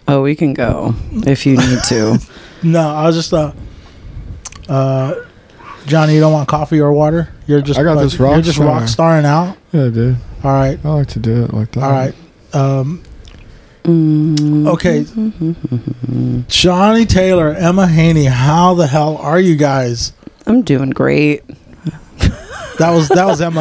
Oh, we can go if you need to. No, I was just Johnny, you don't want coffee or water? You're just I got this rock You're just star. rock starring out. Yeah, dude. All right. I like to do it like that. All right. Okay. Johnny Taylor, Emma Haney, how the hell are you guys? I'm doing great. That was Emma,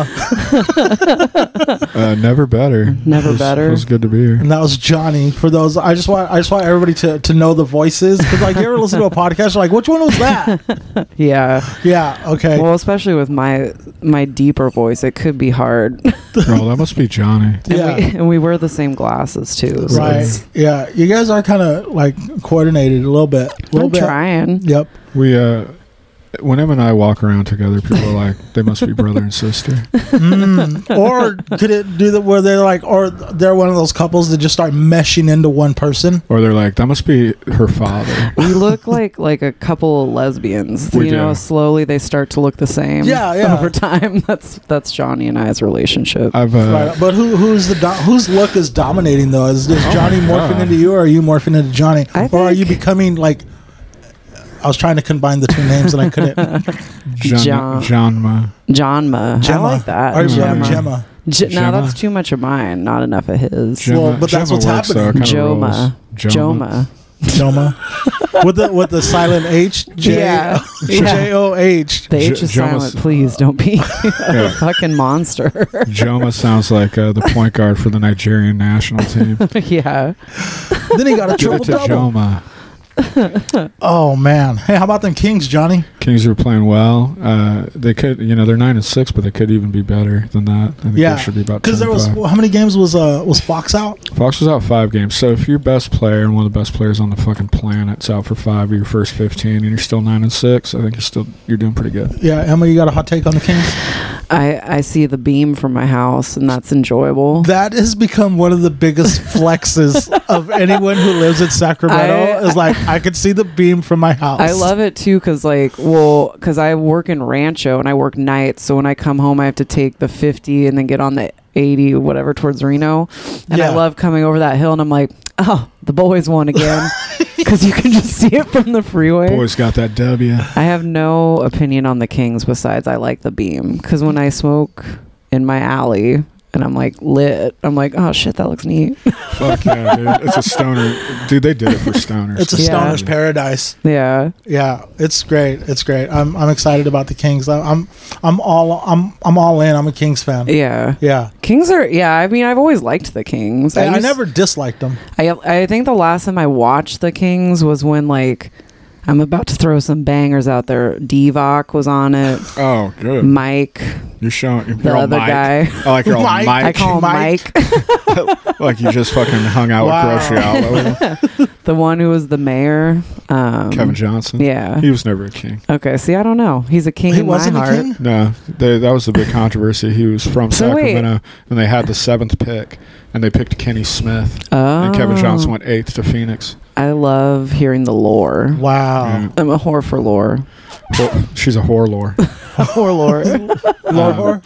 Never better. Never better. It was good to be here. and that was Johnny. For those, I just want everybody to know the voices, because like you ever listen to a podcast, you're like, which one was that? Yeah. Yeah. Okay. Well, especially with my deeper voice, it could be hard. Bro, that must be Johnny. Yeah. And we wear the same glasses too. So Right. it's- Yeah. You guys are kind of like coordinated a little bit. I'm trying. Yep. We when Em and I walk around together, people are like, they must be brother and sister. Or could it do that where they're like, or they're one of those couples that just start meshing into one person? Or they're like, that must be her father. We look like a couple of lesbians. We you know, do. slowly they start to look the same. Yeah. Over time, that's Johnny and I's relationship. I've Right. But whose look is dominating though? Is Johnny my morphing God. into you, or are you morphing into Johnny? I Or are you think- becoming like? I was trying to combine the two names and I couldn't. John- Johnma. Johnma. I like that. Or are you Gemma. becoming Gemma? No, Gemma? that's too much of mine. Not enough of his. Gemma- but that's Gemma what's works, though. It happening. kinda rolls. Joma. Joma. with the silent H. Yeah. J-O-H. The H is Joma's- silent. Please don't be a fucking monster. Joma sounds like the point guard for the Nigerian national team. Yeah. Then he got a Give it triple to double. Joma. Oh man! Hey, how about them Kings, Johnny? Kings are playing well. They could, they're 9-6, but they could even be better than that. I think they should be about. because there was 10-5. how many games was Fox out? Fox was out 5 games. So if your best player and one of the best players on the fucking planet's out for 5 of your first 15, and you're still 9-6, I think you're doing pretty good. Yeah, Emma, you got a hot take on the Kings? I see the beam from my house, and that's enjoyable. That has become one of the biggest flexes of anyone who lives in Sacramento. Is like, I could see the beam from my house. I love it too because I work in Rancho and I work nights, so when I come home I have to take the 50 and then get on the 80 whatever towards Reno, and I Yeah. love coming over that hill and I'm like, oh, the boys won again, because you can just see it from the freeway. Boys got that W. I have no opinion on the Kings besides I like the beam, because when I smoke in my alley and I'm like lit, I'm like, oh shit, that looks neat. Fuck yeah, dude. It's a stoner. Dude, they did it for stoners. It's a Yeah. stoner's paradise. Yeah. Yeah, it's great. It's great. I'm excited about the Kings. I'm all in. I'm a Kings fan. Yeah. Yeah, Kings are, I mean, I've always liked the Kings. I used- never disliked them. I think the last time I watched the Kings was when, like, I'm about to throw some bangers out there. Divock was on it. Oh, good. Mike, You're showing. the You're all other Mike. guy. I like you're all Mike. Mike. I call him Mike. Mike. Like you just fucking hung out Wow. with grocery outlet with him. The one who was the mayor. Kevin Johnson. Yeah. He was never a king. Okay. See, I don't know. He's a king He in my wasn't a heart. king. No, that was the big controversy. He was from So wait. Sacramento, and they had the 7th pick, and they picked Kenny Smith, Oh. and Kevin Johnson went 8th to Phoenix. I love hearing the lore. Wow. Yeah. I'm a whore for lore. Well, she's a whore lore. Whore lore. Lord,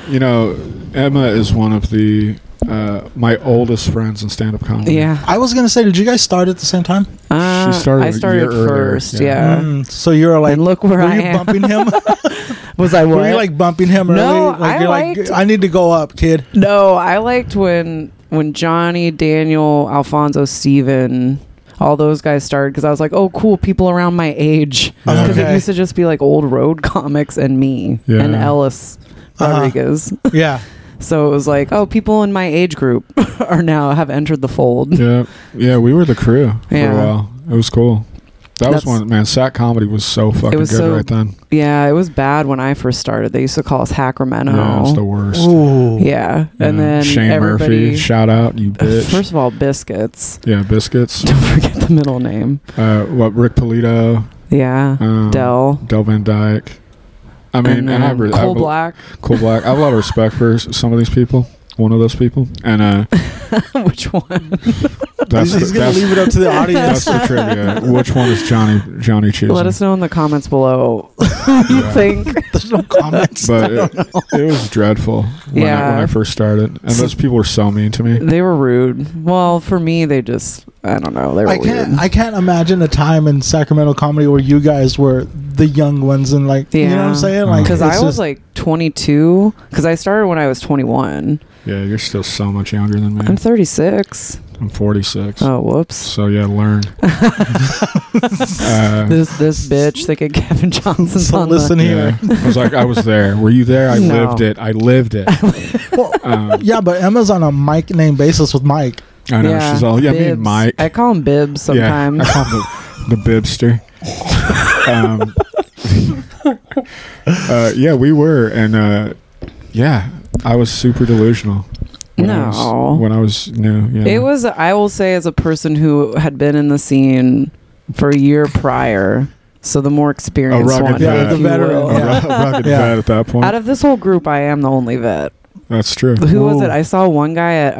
Emma is one of the my oldest friends in stand-up comedy. Yeah. I was gonna say, did you guys start at the same time? She started I a started year earlier, first. yeah. Yeah. So you're like, And look where were I you am. bumping him? Was I what? Were you like bumping him early? No, like I you're liked- like, I need to go up, kid. No, I liked when Johnny, Daniel, Alfonso, Steven, all those guys started, because I was like, oh, cool, people around my age. Yeah. Because Okay. it used to just be like old road comics and me Yeah. and Ellis Rodriguez. Yeah. So it was like, oh, people in my age group have entered the fold. Yeah, we were the crew for Yeah. a while. It was cool. That was That's- one, man, Sac Comedy was so fucking was good so- right then. Yeah, it was bad when I first started. They used to call us Hacramento. Yeah, it was the worst. Ooh. Yeah. And Yeah. then Shane everybody, Murphy, shout out, you bitch. First of all, Biscuits. Yeah, Biscuits. Don't forget the middle name. Rick Polito, Yeah. Del Van Dyke. I mean, and I then have Cole Black. Cool Black. I have a lot of respect for some of these people. One of those people, and Which one? that's He's gonna leave it up to the audience. That's the trivia. Which one is Johnny choosing? Let us know in the comments below who you Yeah. think. There's no comments. But it was dreadful when I first started, and those people were so mean to me. They were rude. Well, for me, they just I don't know. They were I can't imagine a time in Sacramento comedy where you guys were the young ones and like, you know what I'm saying? Like, because I was like 22. Because I started when I was 21. Yeah, you're still so much younger than me. I'm 36. I'm 46. Oh, whoops. So yeah, learn. This bitch thinking Kevin Johnson's so on listen the... here. I was like, I was there. Were you there? I No. lived it. I lived it. Well, yeah, but Emma's on a Mike name basis with Mike. I know. She's all, yeah, me and Bibbs. Mike. I call him Bibbs sometimes. Yeah, I call him the Bibster. Yeah, we were. And yeah, I was super delusional. When I was new. Yeah. It was, I will say, as a person who had been in the scene for a year prior, so the more experienced rugged one. vet. The if you veteran, will. yeah. Rugged Yeah. vet at that point. Out of this whole group, I am the only vet. That's true. Who was Ooh. it? I saw one guy at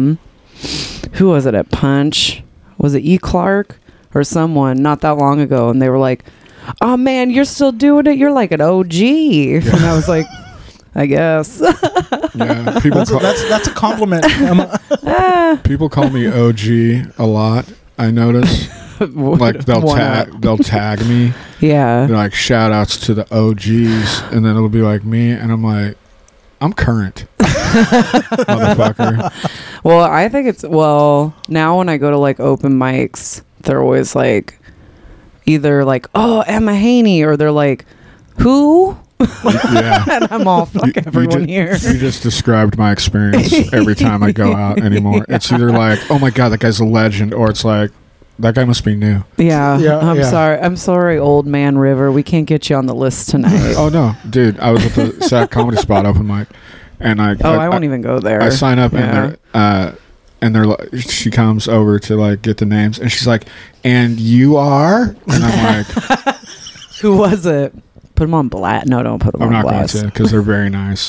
who was it at Punch? Was it E. Clark or someone not that long ago? And they were like, "Oh man, you're still doing it. You're like an OG." And I was like, "I guess." Yeah, people That's a compliment, Emma. people call me OG a lot. I notice. Like they'll tag me. Yeah. They're like shout outs to the OGs, and then it'll be like me, and I'm like, I'm current, motherfucker. Well, I think it's now when I go to like open mics, they're always like either like, "Oh, Emma Haney," or they're like, "Who?" Yeah. And I'm all fuck everyone here. You just described my experience every time I go out anymore. It's either like, oh my god, that guy's a legend, or it's like, that guy must be new. Yeah. Yeah, yeah. I'm sorry, old man River. We can't get you on the list tonight. Oh no, dude, I was at the Sac Comedy Spot open mic, and I won't even go there. I sign up Yeah. and they're like, she comes over to like get the names, and she's like, "And you are?" And I'm like, Who was it? Put them on blast. No, don't put them I'm on not blast. going to because they're very nice.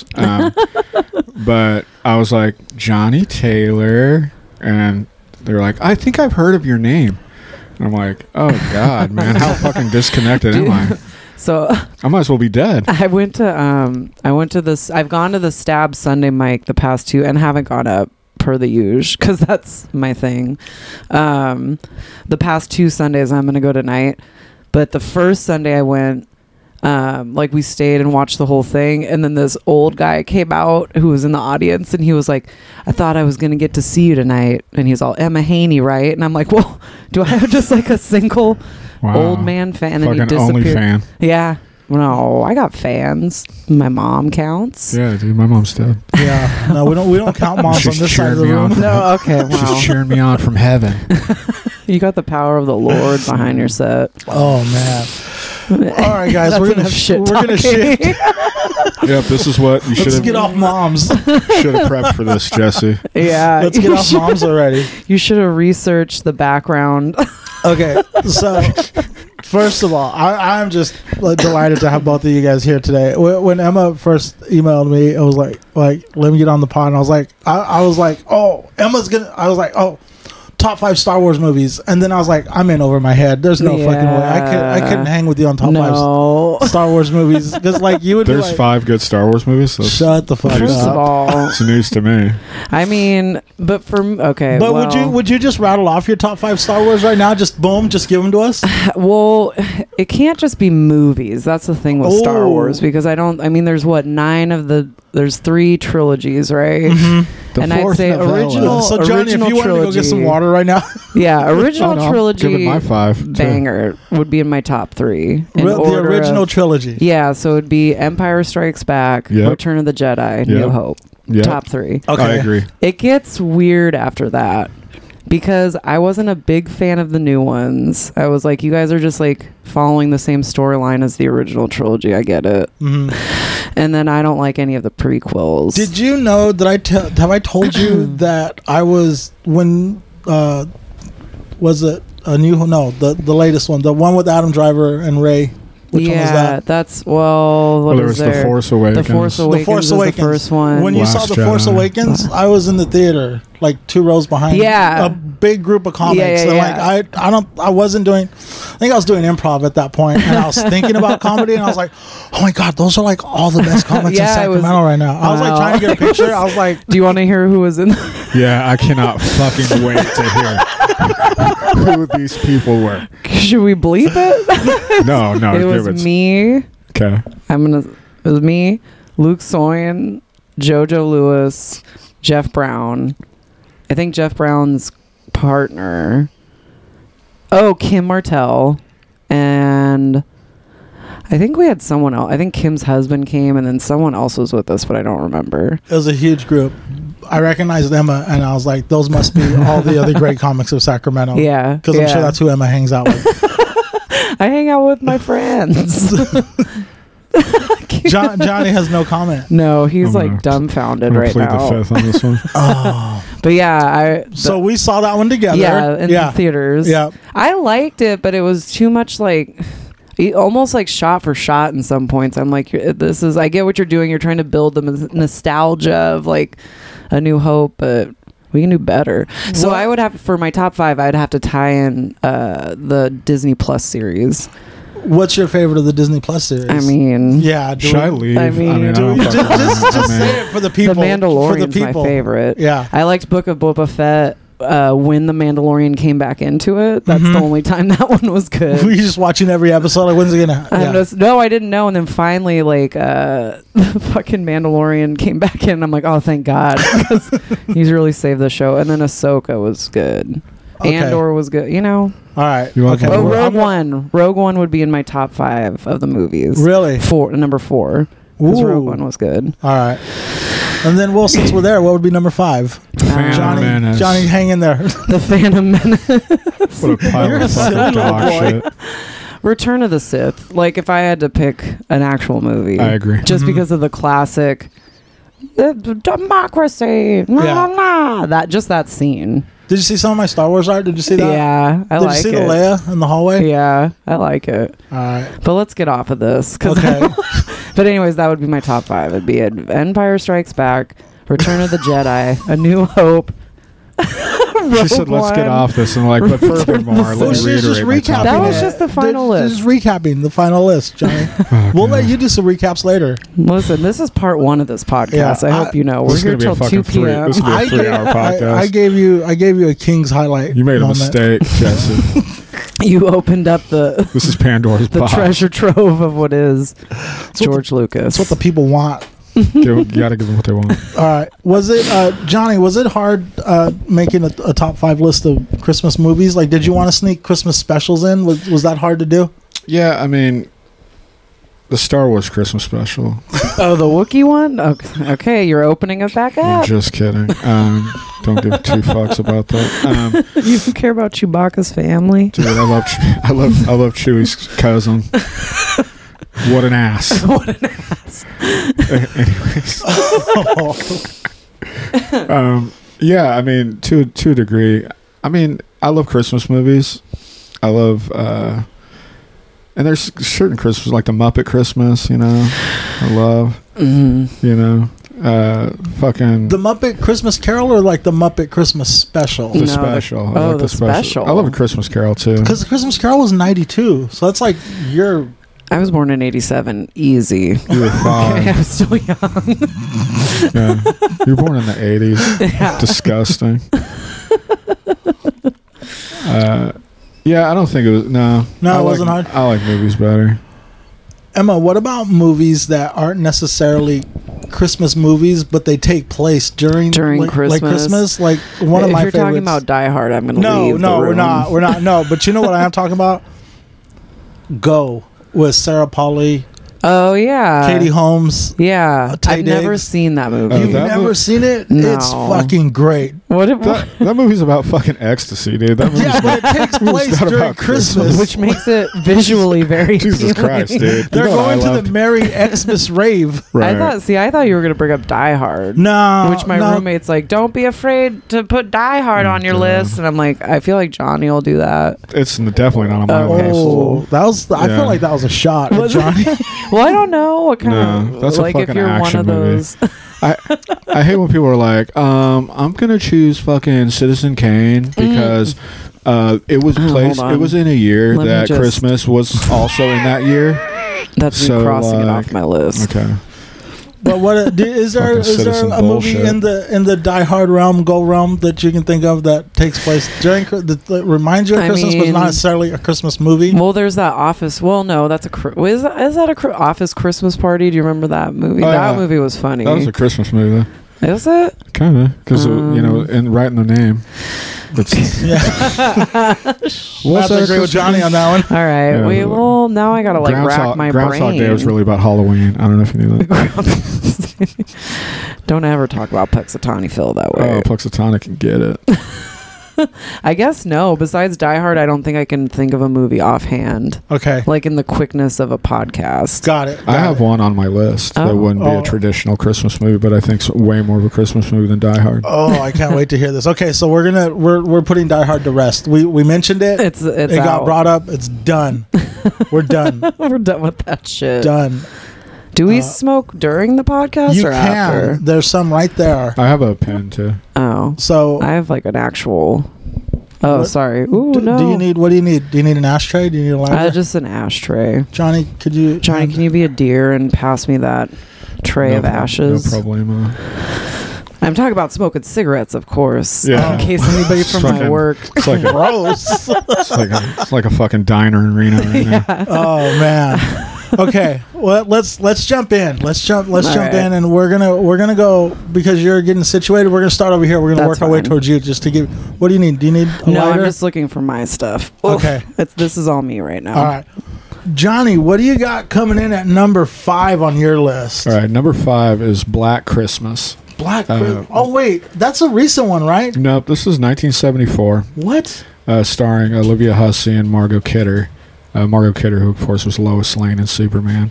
But I was like, Johnny Taylor, and they're like, I think I've heard of your name. And I'm like, oh God, man, how fucking disconnected am I? So I might as well be dead. I went to this. I've gone to the Stab Sunday mic the past two and haven't gone up per the usual because that's my thing. The past 2 Sundays I'm gonna go tonight, but the first Sunday I went. Like we stayed and watched the whole thing, and then this old guy came out who was in the audience, and he was like, "I thought I was gonna get to see you tonight," and he's all, "Emma Haney, right?" And I'm like, "Well, do I have just like a single old man fan?" And then he Fucking only disappeared. fan. Yeah, no, I got fans. My mom counts. Yeah, dude, my mom's dead. Yeah, no, we don't count moms She's on this side of the cheering me room. on. No, okay, wow. She's cheering me on from heaven. You got the power of the Lord behind your set. Oh man! All right, guys, That's we're gonna enough shit we're gonna talking. shift. Yep, this is what you should Let's have. get off moms. Should have prepped for this, Jesse. Yeah, Let's get off moms already. You should have researched the background. Okay, so first of all, I'm just like, delighted to have both of you guys here today. When Emma first emailed me, it was like let me get on the pod, and I was like, I was like, oh, Emma's gonna. I was like, oh, top 5 Star Wars movies, and then I was like, I'm in over my head. There's no fucking way. I couldn't hang with you on top 5 Star Wars movies because like you would. There's be like, 5 good Star Wars movies. So shut the fuck First up. of all, it's news to me. I mean, but okay. But well, would you just rattle off your top 5 Star Wars right now? Just boom, just give them to us. Well, it can't just be movies. That's the thing with Star Oh. Wars because I mean, there's 9 of the. There's 3 trilogies, right? The And I'd fourth say novella. original. So Johnny, original if you wanted to go get some water right now, Yeah, original Oh, no, I'm trilogy. giving my 5 too. Banger would be in my top 3. In the order original of- trilogy. Yeah, so it'd be Empire Strikes Back, Yep. Return of the Jedi, New Yep. Hope. Yep. Top 3. Okay. I agree. It gets weird after that because I wasn't a big fan of the new ones. I was like, you guys are just like following the same storyline as the original trilogy. I get it. Mhm. And then I don't like any of the prequels. Did you know that have I told you that I was when was it a new the latest one, the one with Adam Driver and Ray? Which one was that? That's what there is was there? The Force Awakens. The Force Awakens. The Force is Awakens. the first one. When you Last saw The Force Jedi. Awakens, I was in the theater, like 2 rows behind. Yeah. A big group of comics. Yeah, yeah, and like I wasn't doing. I think I was doing improv at that point, and I was thinking about comedy, and I was like, oh my god, those are like all the best comics in Yeah, it was- Sacramento right now. I was like Wow. trying to get a picture. I was like, Do you want to hear who was in? Yeah, I cannot fucking wait to hear who these people were. Should we bleep it? No, It give was it. me. Okay. It was me, Luke Soyan, JoJo Lewis, Jeff Brown. I think Jeff Brown's partner. Oh, Kim Martell. And I think we had someone else. I think Kim's husband came, and then someone else was with us, but I don't remember. it was a huge group. I recognized Emma, and I was like, those must be all the other great comics of Sacramento. Yeah. Because I'm sure that's who Emma hangs out with. I hang out with my friends. Johnny has no comment. No, he's I'm like gonna- dumbfounded I'm gonna right plead now. the fifth on this one. Oh. But yeah, So we saw that one together. yeah, in the theaters. Yeah. I liked it, but it was too much like almost like shot for shot in some points. I'm like, this is, I get what you're doing. You're trying to build the nostalgia of like A New Hope, but we can do better. So Well- I would have, for my top 5, I'd have to tie in the Disney Plus series. What's your favorite of the Disney Plus series? I mean, yeah. Should I leave? I mean- I Do don't we, fucking just know. I mean, say it for the The people. For the Mandalorian's my people. favorite. Yeah. I liked Book of Boba Fett when The Mandalorian came back into it. That's Mhm. the only time that one was good. Were you just watching every episode? Like, when's it gonna? I'm Yeah. just, no, I didn't know. And then finally, like, the fucking Mandalorian came back in. I'm like, oh, thank God. Because he's really saved the show. And then Ahsoka was good. Okay. Andor was good. You know? All right. You want Okay. Oh, Andor? Rogue One. Rogue One would be in my top 5 of the movies. Really? Number 4. Because Ooh. Rogue One was good. All right. And then, well, since we're there, what would be number 5? Phantom Menace. Johnny, hang in there. The Phantom Menace. What a pile You're a of silly fucking little dog boy. shit. Return of the Sith. Like, if I had to pick an actual movie. I agree. Just Mhm. because of the classic the democracy. La, Yeah. la, la. That scene. Did you see some of my Star Wars art? Did you see that? Yeah, I Did like you see it. the Leia in the hallway? Yeah, I like it. All right. But let's get off of this. 'Cause Okay. but anyways, that would be my top 5. It'd be Empire Strikes Back, Return of the Jedi, A New Hope. She said, "Let's get off this," and like, but furthermore, Well, let me she's just reiterate my recapping top That was it. just the final They're list. Just recapping the final list, Johnny. Oh, We'll God. let you do some recaps later. Listen, this is part 1 of this podcast. Yeah, I hope you know. This We're is here gonna be till a 2 fucking three- p.m. this is gonna be a 3-hour podcast. I gave you a King's highlight. You made a moment. mistake, Jesse. You opened up the This is Pandora's box. treasure trove of what is what George Lucas. That's what the people want. You gotta give them what they want. All right. Was it Johnny? Was it hard making a top 5 list of Christmas movies? Like, did you want to sneak Christmas specials in? Was that hard to do? Yeah, I mean, the Star Wars Christmas special. Oh, the Wookiee one? Okay, you're opening it back I'm up. just kidding. Don't give 2 fucks about that. You don't care about Chewbacca's family? Dude, I love Chewie's cousin. What an ass. What an ass. Anyways. Yeah, I mean, to a degree. I mean, I love Christmas movies. I love, and there's certain Christmas, like the Muppet Christmas, you know, I love, Mm-hmm. you know, fucking The Muppet Christmas Carol or like the Muppet Christmas Special? the No, special. I oh, like the special. I love a Christmas Carol too. Because the Christmas Carol was 92, so that's like your. I was born in 87. Easy. You were Okay, 5. I'm still young. Yeah. You were born in the 80s. Yeah. Disgusting. Yeah, I don't think it was. No, No, I it wasn't like, hard? I like movies better. Emma, what about movies that aren't necessarily Christmas movies, but they take place during like Christmas. Christmas, like one of if my you're favorites. talking about Die Hard, I'm going to no, leave. no, the we're room. not. We're not. No, but you know what I am talking about? Go with Sarah Polley, Oh, yeah. Katie Holmes. Yeah. Tay I've never Diggs. seen that movie. Oh, You've that never was- seen it? No. It's fucking great. What? That movie's about fucking ecstasy, dude. That movie's Yeah, but it takes place not during about Christmas. Which makes it visually very Jesus appealing. Christ, dude. They're You know what going I to loved? the Merry Xmas rave. Right. I thought you were gonna bring up Die Hard. No, Which my roommate's like, don't be afraid to put Die Hard on your God. list, and I'm like, I feel like Johnny will do that. It's definitely not on my Okay. list. Oh, that was. I Yeah. feel like that was a shot at Was it? Johnny. Well, I don't know what kind No, of that's a like if fucking you're one action of movie. those. I hate when people are like, I'm gonna choose fucking Citizen Kane because it was placed. hold on. It was in a year Let me that just- Christmas was also in that year. That's me So, crossing it like- off my list. Okay. But what is there? Fucking Is there citizen a movie bullshit. in the Die Hard realm that you can think of that takes place during that reminds you of I Christmas, but mean- not necessarily a Christmas movie? Well, there's that Office. Well, no, that's is that a Office Christmas Party? Do you remember that movie? Oh, That yeah. movie was funny. That was a Christmas movie, though. Is it? Kind of, because right in the name. It's, Yeah, We'll I have to say agree with Johnny on that one. All right. Yeah, well, now I gotta like rack my Groundhog brain. Day was really about Halloween. I don't know if you knew that. Don't ever talk about Puxatawny Phil that way. Oh, Puxatawny can get it. I guess no. Besides Die Hard, I don't think I can think of a movie offhand, Okay, like in the quickness of a podcast. got it. I got have it. one on my list that Oh. wouldn't be Oh. a traditional Christmas movie, but I think it's way more of a Christmas movie than Die Hard. Oh, I can't wait to hear this. Okay, so we're putting Die Hard to rest. We mentioned it. It's It out. got brought up. It's done. We're done. We're done with that shit. Done. Do we smoke during the podcast You or can. after? There's some right there. I have a pen too. Oh, So I have like an actual. Oh, What- sorry. Ooh, do no. you need? What do you need? Do you need an ashtray? Do you need a lighter? Just an ashtray. Johnny, could you? Johnny, can you be a deer and pass me that tray of ashes? No problemo. I'm talking about smoking cigarettes, of course. Yeah. In case anybody from my Fucking- work. It's like a, Gross. it's like a fucking diner in Reno right now. Oh man. Okay. Well, let's jump in. Let's jump All in, right. and we're gonna go because you're getting situated. We're gonna start over here. We're gonna That's work our way fine. towards you just to give. What do you need? Do you need a No, lighter? I'm just looking for my stuff. Okay. This is all me right now. All right. Johnny, what do you got coming in at number 5 on your list? All right, number 5 is Black Christmas. Black. Oh wait, that's a recent one, right? Nope, this is 1974, What? starring Olivia Hussey and Margot Kidder. Margot Kidder, who of course was Lois Lane in Superman.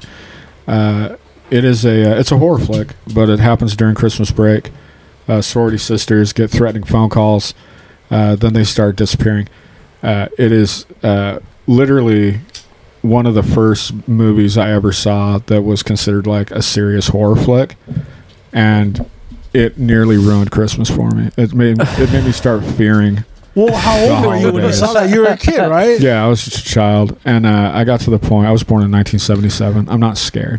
It's a horror flick, but it happens during Christmas break. Sorority sisters get threatening phone calls, then they start disappearing. It is literally one of the first movies I ever saw that was considered like a serious horror flick, and it nearly ruined Christmas for me. It made me start fearing. Well, how old were you when you holidays. saw that? You were a kid, right? Yeah, I was just a child, and I got to the point. I was born in 1977. I'm not scared.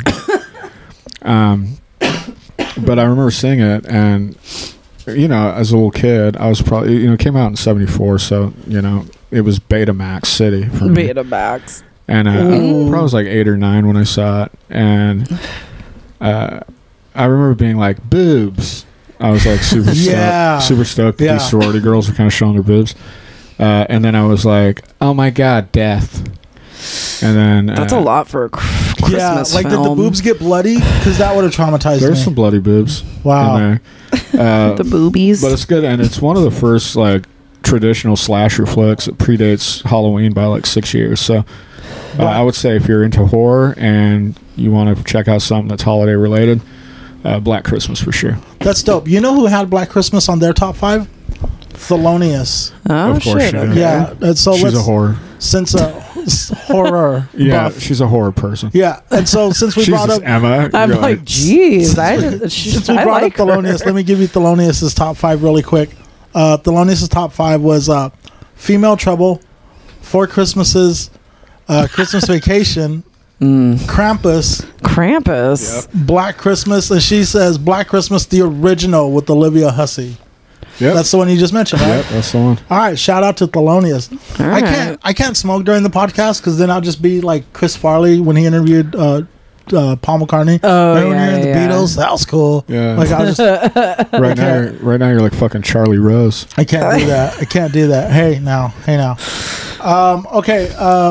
But I remember seeing it, and as a little kid, I was probably it came out in '74, so it was Betamax City for me. Betamax. And I Ooh. probably was like 8 or 9 when I saw it, and I remember being like boobs. I was like super Yeah. stoked that Yeah. these sorority girls were kind of showing their boobs. And then I was like, oh my god, death. And then That's a lot for a Christmas Yeah, like did the film. boobs get bloody? Because that would have traumatized There's me. some bloody boobs Wow. in there. The boobies. But it's good, and it's one of the first like traditional slasher flicks. It predates Halloween by like 6 years. So I would say if you're into horror and you want to check out something that's holiday related, Black Christmas for sure. That's dope. You know who had Black Christmas on their top 5? Thelonious. Oh, Of course shit. she did. Okay. Yeah. And so She's a horror. since horror. Yeah, buff. she's a horror person. Yeah. And so since we brought Jesus, up Emma. I'm you're like, geez. I since we I brought like up Thelonious, let me give you Thelonious's top 5 really quick. Thelonious's top 5 was Female Trouble, Four Christmases, Christmas Vacation, Krampus, Krampus. Black Christmas, and she says Black Christmas, the original with Olivia Hussey. Yep. That's the one you just mentioned, right? Yep, that's the one. All right, shout out to Thelonious. All I right. can't smoke during the podcast because then I'll just be like Chris Farley when he interviewed Paul McCartney. Oh, Remember when yeah, you were in the yeah. Beatles? That was cool. Yeah. Like I was just Right now, you're like fucking Charlie Rose. I can't do that. I can't do that. Hey now. Okay.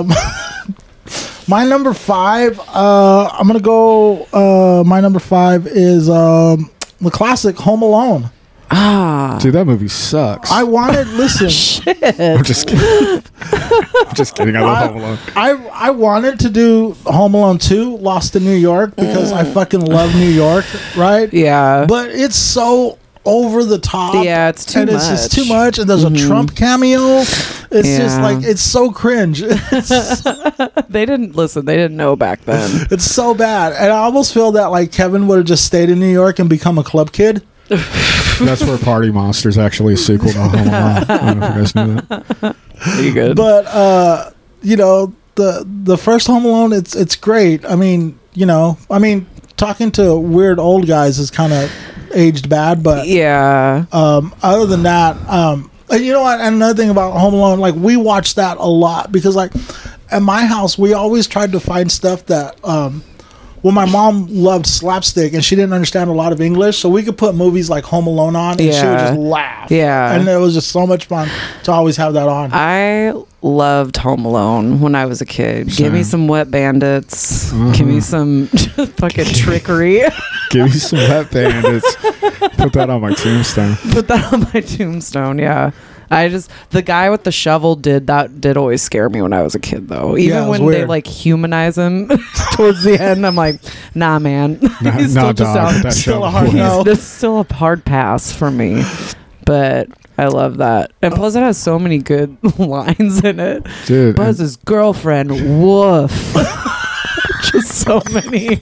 My number 5. I'm gonna go. My number 5 is the classic Home Alone. Dude, that movie sucks. I wanted. Listen, I'm just kidding. I'm just kidding. I love Home Alone. I wanted to do Home Alone 2, Lost in New York, because I fucking love New York, right? Yeah. But it's so over the top. Yeah, it's too and much. it's just too much. And there's a Trump cameo. It's just Yeah. like, it's so cringe. They didn't know back then. It's so bad. And I almost feel that like Kevin would have just stayed in New York and become a club kid. That's where Party Monsters actually a sequel to Home Alone. I don't know if you guys knew that. You good? But you know, the first Home Alone, it's great. I mean, talking to weird old guys is kind of aged bad, but yeah. other than that, and you know what? And another thing about Home Alone, like we watched that a lot because, like, at my house, we always tried to find stuff that. Well, my mom loved slapstick, and she didn't understand a lot of English, so we could put movies like Home Alone on, and she would Yeah. just laugh. Yeah. And it was just so much fun to always have that on. I loved Home Alone when I was a kid. Give me Same. some Wet Bandits. Give me some fucking trickery. Give me some Wet Bandits. Put that on my tombstone. Put that on my tombstone. Yeah. The guy with the shovel did always scare me when I was a kid, though. Even Yeah, it was when they weird. like humanize him towards the end, I'm like, nah, man. Nah, He's still just dog, out. that Still a show. hard no. It's still a hard pass for me. But I love that. And plus, it has so many good lines in it. Dude. Buzz's girlfriend, woof. Just so many.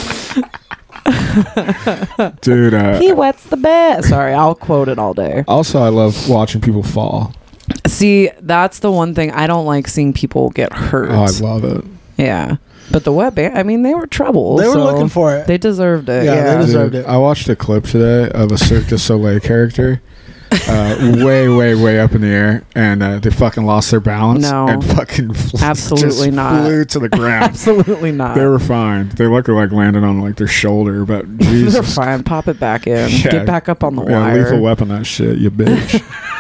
Dude, He wets the bed. Sorry, I'll quote it all day. also I love watching people fall. See, that's the one thing I don't like, seeing people get hurt. Oh, I love it. Yeah. But the wet band, I mean, they were trouble. They were so looking for it. They deserved it. Yeah, Yeah. they deserved Dude, it. I watched a clip today of a Cirque du Soleil character. Way up in the air, and they fucking lost their balance. No. And fucking Absolutely just not. flew to the ground. Absolutely not. They were fine. They looked like landed on like their shoulder, but They're Jesus. fine. Pop it back in. Yeah. Get back up on the Yeah, wire. Lethal Weapon that shit, you bitch.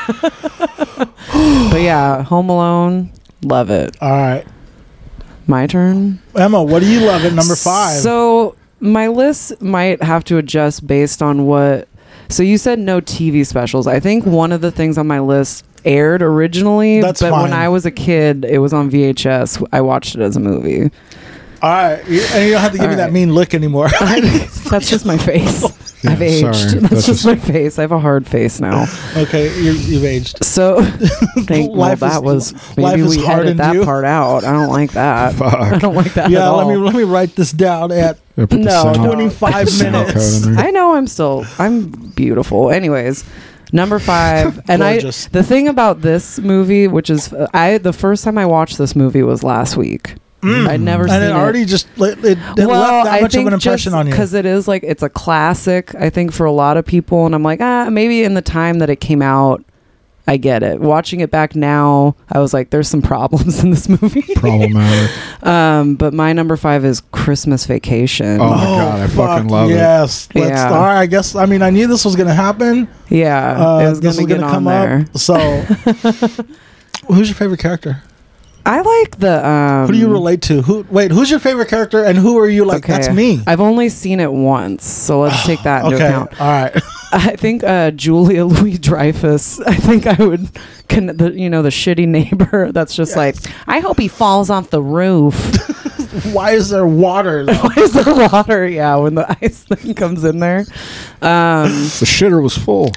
But yeah, Home Alone, love it. All right. My turn. Emma, what do you love at number 5? So my list might have to adjust based on what. So you said no TV specials. I think one of the things on my list aired originally, That's but when fine. I was a kid, it was on VHS. I watched it as a movie. All right. And you don't have to give me All that right. mean look anymore. That's just my face. Yeah, I've aged. sorry. That's just my face. I have a hard face now. Okay, you've aged. So, well, Life that is- was life maybe has we hardened edited that you. part out. I don't like that. I Fuck. don't like that. Yeah, at all. let me write this down at Yeah, put the No, sound- no. 25 put the sound minutes. code in there. I know I'm beautiful. Anyways, number 5, and Gorgeous. the thing about this movie, which is the first time I watched this movie was last week. I'd never seen And it already just it left that much of an impression on you. because it is like it's a classic. I think for a lot of people, and I'm like, maybe in the time that it came out, I get it. Watching it back now, I was like, there's some problems in this movie. Problematic. But my number 5 is Christmas Vacation. Oh my God, I fucking love it. yes. Let's Yeah. all right, I guess. I mean, I knew this was going to happen. Yeah, it was This gonna was get gonna on come there. up. So, who's your favorite character? I like the. Who do you relate to? Who's your favorite character, and who are you like? Okay. That's me. I've only seen it once, so let's take that into Okay, account. all right. I think Julia Louis-Dreyfus. I think I would, the shitty neighbor that's just like, I hope he falls off the roof. Why is there water? Though? Why is there water? Yeah, when the ice thing comes in there. The shitter was full.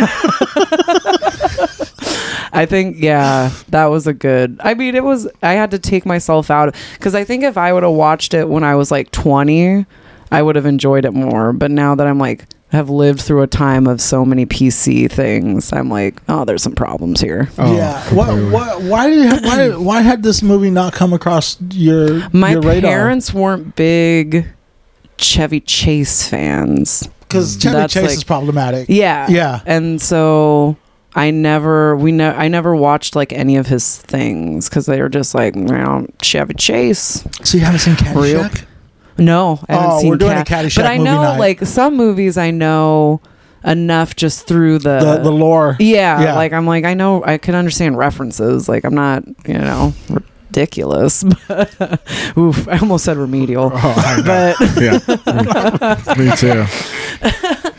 I think, that was a good. I mean, I had to take myself out because I think if I would have watched it when I was like 20, I would have enjoyed it more. But now that I'm like, have lived through a time of so many PC things, I'm like, oh, there's some problems here. Oh, Yeah. completely. Why had this movie not come across your My radar? parents weren't big Chevy Chase fans. Because Chevy That's Chase like- is problematic. Yeah. Yeah. And so I never watched like any of his things because they were just like, Chevy Chase. So you haven't seen Real- Caddyshack? No, I haven't seen we're doing a Cat- Caddyshack But I movie know night. like some movies I know enough just through The lore. Yeah, like I'm like, I know I can understand references. Like I'm not, ridiculous. Oof, I almost said remedial. Oh, I know. But Yeah. Me too.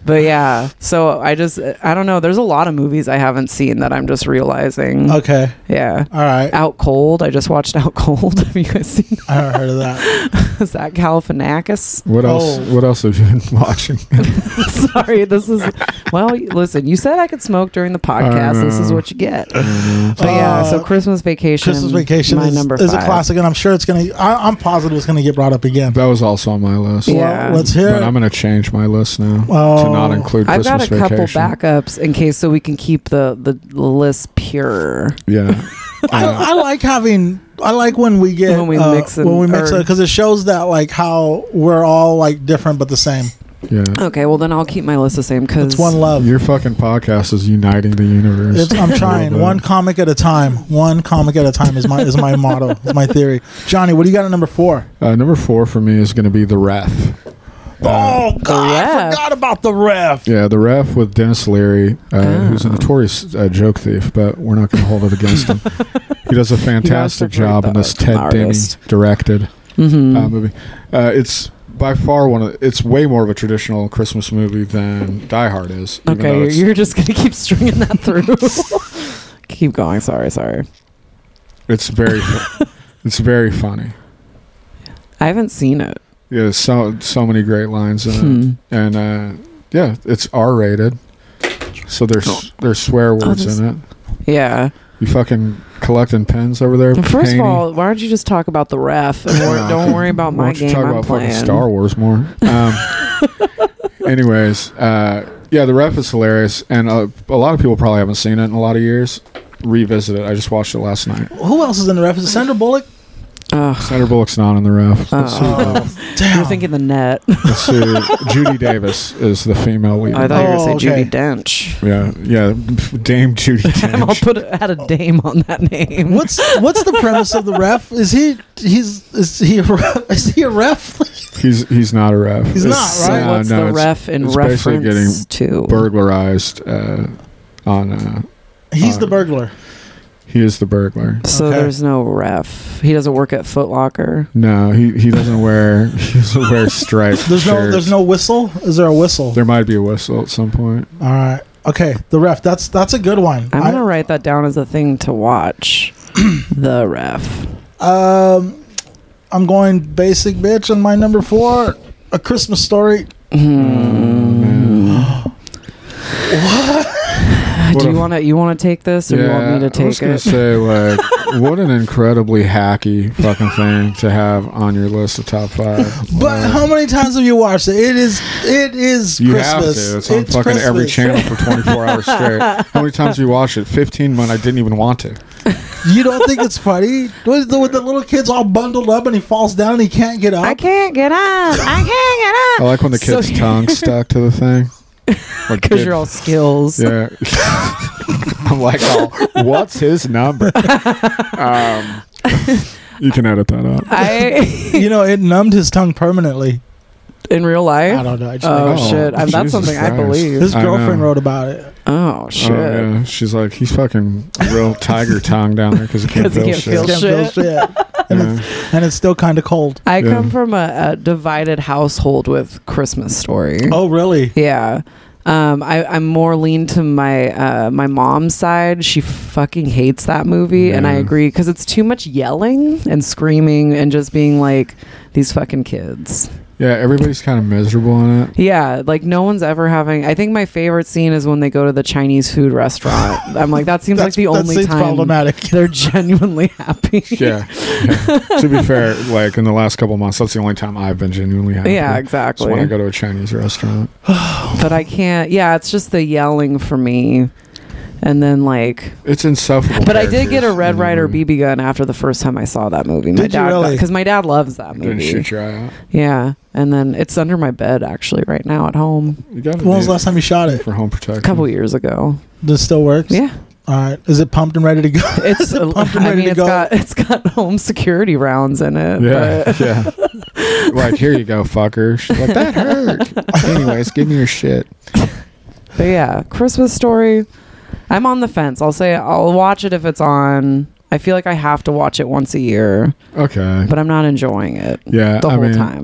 But yeah, so I don't know. There's a lot of movies I haven't seen that I'm just realizing. Okay. Yeah. All right. Out Cold. I just watched Out Cold. Have you guys seen I haven't heard of that. Zach Galifianakis? What else? Oh. What else have you been watching? Sorry, this is... Well, listen, you said I could smoke during the podcast. This is what you get. But yeah, so Christmas Vacation. Christmas Vacation my is, number is a 5. classic, and I'm sure it's going to... I'm positive it's going to get brought up again. That was also on my list. Yeah. Well, let's hear But it. I'm going to change my list now Oh. to not include I've Christmas got a couple Vacation. backups in case so we can keep the list pure. Yeah. I like having... I like when we get... When we mix it, because it shows that, like, how we're all, like, different but the same. Yeah. Okay, well then I'll keep my list the same because It's one love. Your fucking podcast is uniting the universe. I'm trying. One comic at a time. One comic at a time is my motto. Is my theory. Johnny, what do you got at number 4? Number 4 for me is going to be The Ref. Oh God, I Ref. forgot about the ref. Yeah, The Ref with Dennis Leary, who's a notorious joke thief, but we're not going to hold it against him. He does a fantastic job in this Ted artist. Denny directed Mhm. movie. It's by far it's way more of a traditional Christmas movie than Die Hard is. even though Okay, it's- you're just gonna keep stringing that through. Keep going. Sorry. It's very it's very funny. I haven't seen it. Yeah, there's so many great lines in Hmm. it, and yeah, it's R-rated, so there's swear words this- in it. Yeah. You fucking collecting pens over there? First Haney? of all, why don't you just talk about the ref and don't worry about Why my don't you game talk I'm about playing? fucking Star Wars more. Anyways, yeah, The Ref is hilarious, and a lot of people probably haven't seen it in a lot of years. Revisit it. I just watched it last night. Who else is in the ref? Is it Sandra Bullock? Ugh. Sandra Bullock's not in The Ref. Damn. You're thinking the net. Let's see. Judy Davis is the female lead. I thought you were going to say okay. Judi Dench. Yeah, Dame Judy I'll Dench. add a dame on that name. What's the premise of the ref? Is he a ref? Is he a ref? He's not a ref. He's not, So right? what's the it's- ref in it's basically reference to? burglarized on. He's the burglar. He is the burglar. So Okay. there's no ref. He doesn't work at Foot Locker. No, he doesn't wear striped. There's shirts. no whistle. Is there a whistle? There might be a whistle at some point. All right. Okay. The ref. That's a good one. I'm gonna write that down as a thing to watch. The ref. I'm going basic bitch on my number 4. A Christmas Story. Do you want to take this, or do you want me to I was take gonna it? say, like, what an incredibly hacky fucking thing to have on your list of top 5. But how many times have you watched it? It is You Christmas. have to. It's on fucking every Christmas. channel for 24 hours straight. How many times have you watched it? 15 when I didn't even want to. You don't think it's funny? With the little kid's all bundled up and he falls down and he can't get up. I can't get up. I can't get I up. like when the So- kid's tongue stuck to the thing. Like, Because you're all skills. Yeah. I'm like, oh, what's his number? You can edit that out. It numbed his tongue permanently. In real life. I don't know. I just Oh, make it up. shit! That's Jesus something I Christ. believe. His I girlfriend know. wrote about it. Oh shit! Oh, yeah. She's like, he's fucking real tiger tongue down there because he can't 'Cause he feel can't shit. feel Can't shit. feel shit. Yeah. And it's still kind of cold. I Yeah. come from a divided household with Christmas Story. Oh, really? Yeah. I'm more lean to my my mom's side. She fucking hates that movie, and I Yeah. agree because it's too much yelling and screaming and just being like these fucking kids. Yeah, everybody's kind of miserable in it. Yeah, like no one's ever having. I think my favorite scene is when they go to the Chinese food restaurant. I'm like, that seems like the that only seems time problematic. they're genuinely happy. Yeah. To be fair, like in the last couple months, that's the only time I've been genuinely happy. Yeah, It's exactly. when I go to a Chinese restaurant. But I can't. Yeah, it's just the yelling for me, and then like. It's insufferable. But I did get a characters Red in the Ryder movie. BB gun after the first time I saw that movie. My Did you dad, really? Because my dad loves that Didn't movie. shoot your eye out. Yeah, and then it's under my bed actually right now at home. You got When was the last time you shot it? for home protection. A couple years ago. This still works? Yeah, All right. Is it pumped and ready to go? it's. pumped and I ready mean, to it's go? got home security rounds in it. Yeah, but- yeah. Like, here you go, fucker. She's like, that hurt. Anyways, give me your shit. But yeah, Christmas Story. I'm on the fence. I'll say I'll watch it if it's on. I feel like I have to watch it once a year, Okay. but I'm not enjoying it Yeah, the I whole mean, time.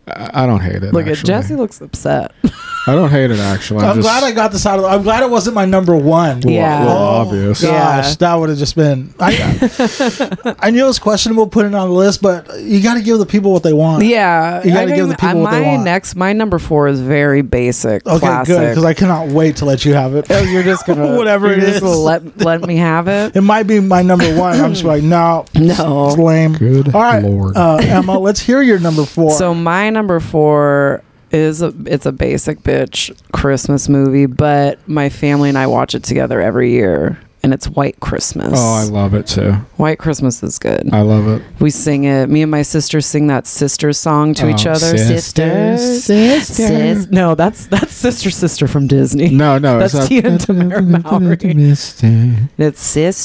I don't hate it. Look at actually. Jesse looks upset. I don't hate it actually. I'm glad I got this out of. I'm glad it wasn't my number one. Yeah. Well, Oh, obvious. Gosh, Yeah. that would have just been. I knew it was questionable putting it on the list, but you got to give the people what they want. Yeah, You gotta give the people what they want. My number 4 is very basic, Okay, classic. good, because I cannot wait to let you have it. Oh, you're just gonna Whatever you're it just is. gonna let me have it. It might be my number one. I'm just like, no, No. it's lame. Good All right, Lord. Emma, let's hear your number 4. So my number 4 is it's a basic bitch Christmas movie, but my family and I watch it together every year, and it's White Christmas. Oh, I love it too. White Christmas is good. I love it. We sing it. Me and my sister sing that sister song to each other. Sisters. No, that's sister from Disney. No, That's Tia and Tamara Mowry. It's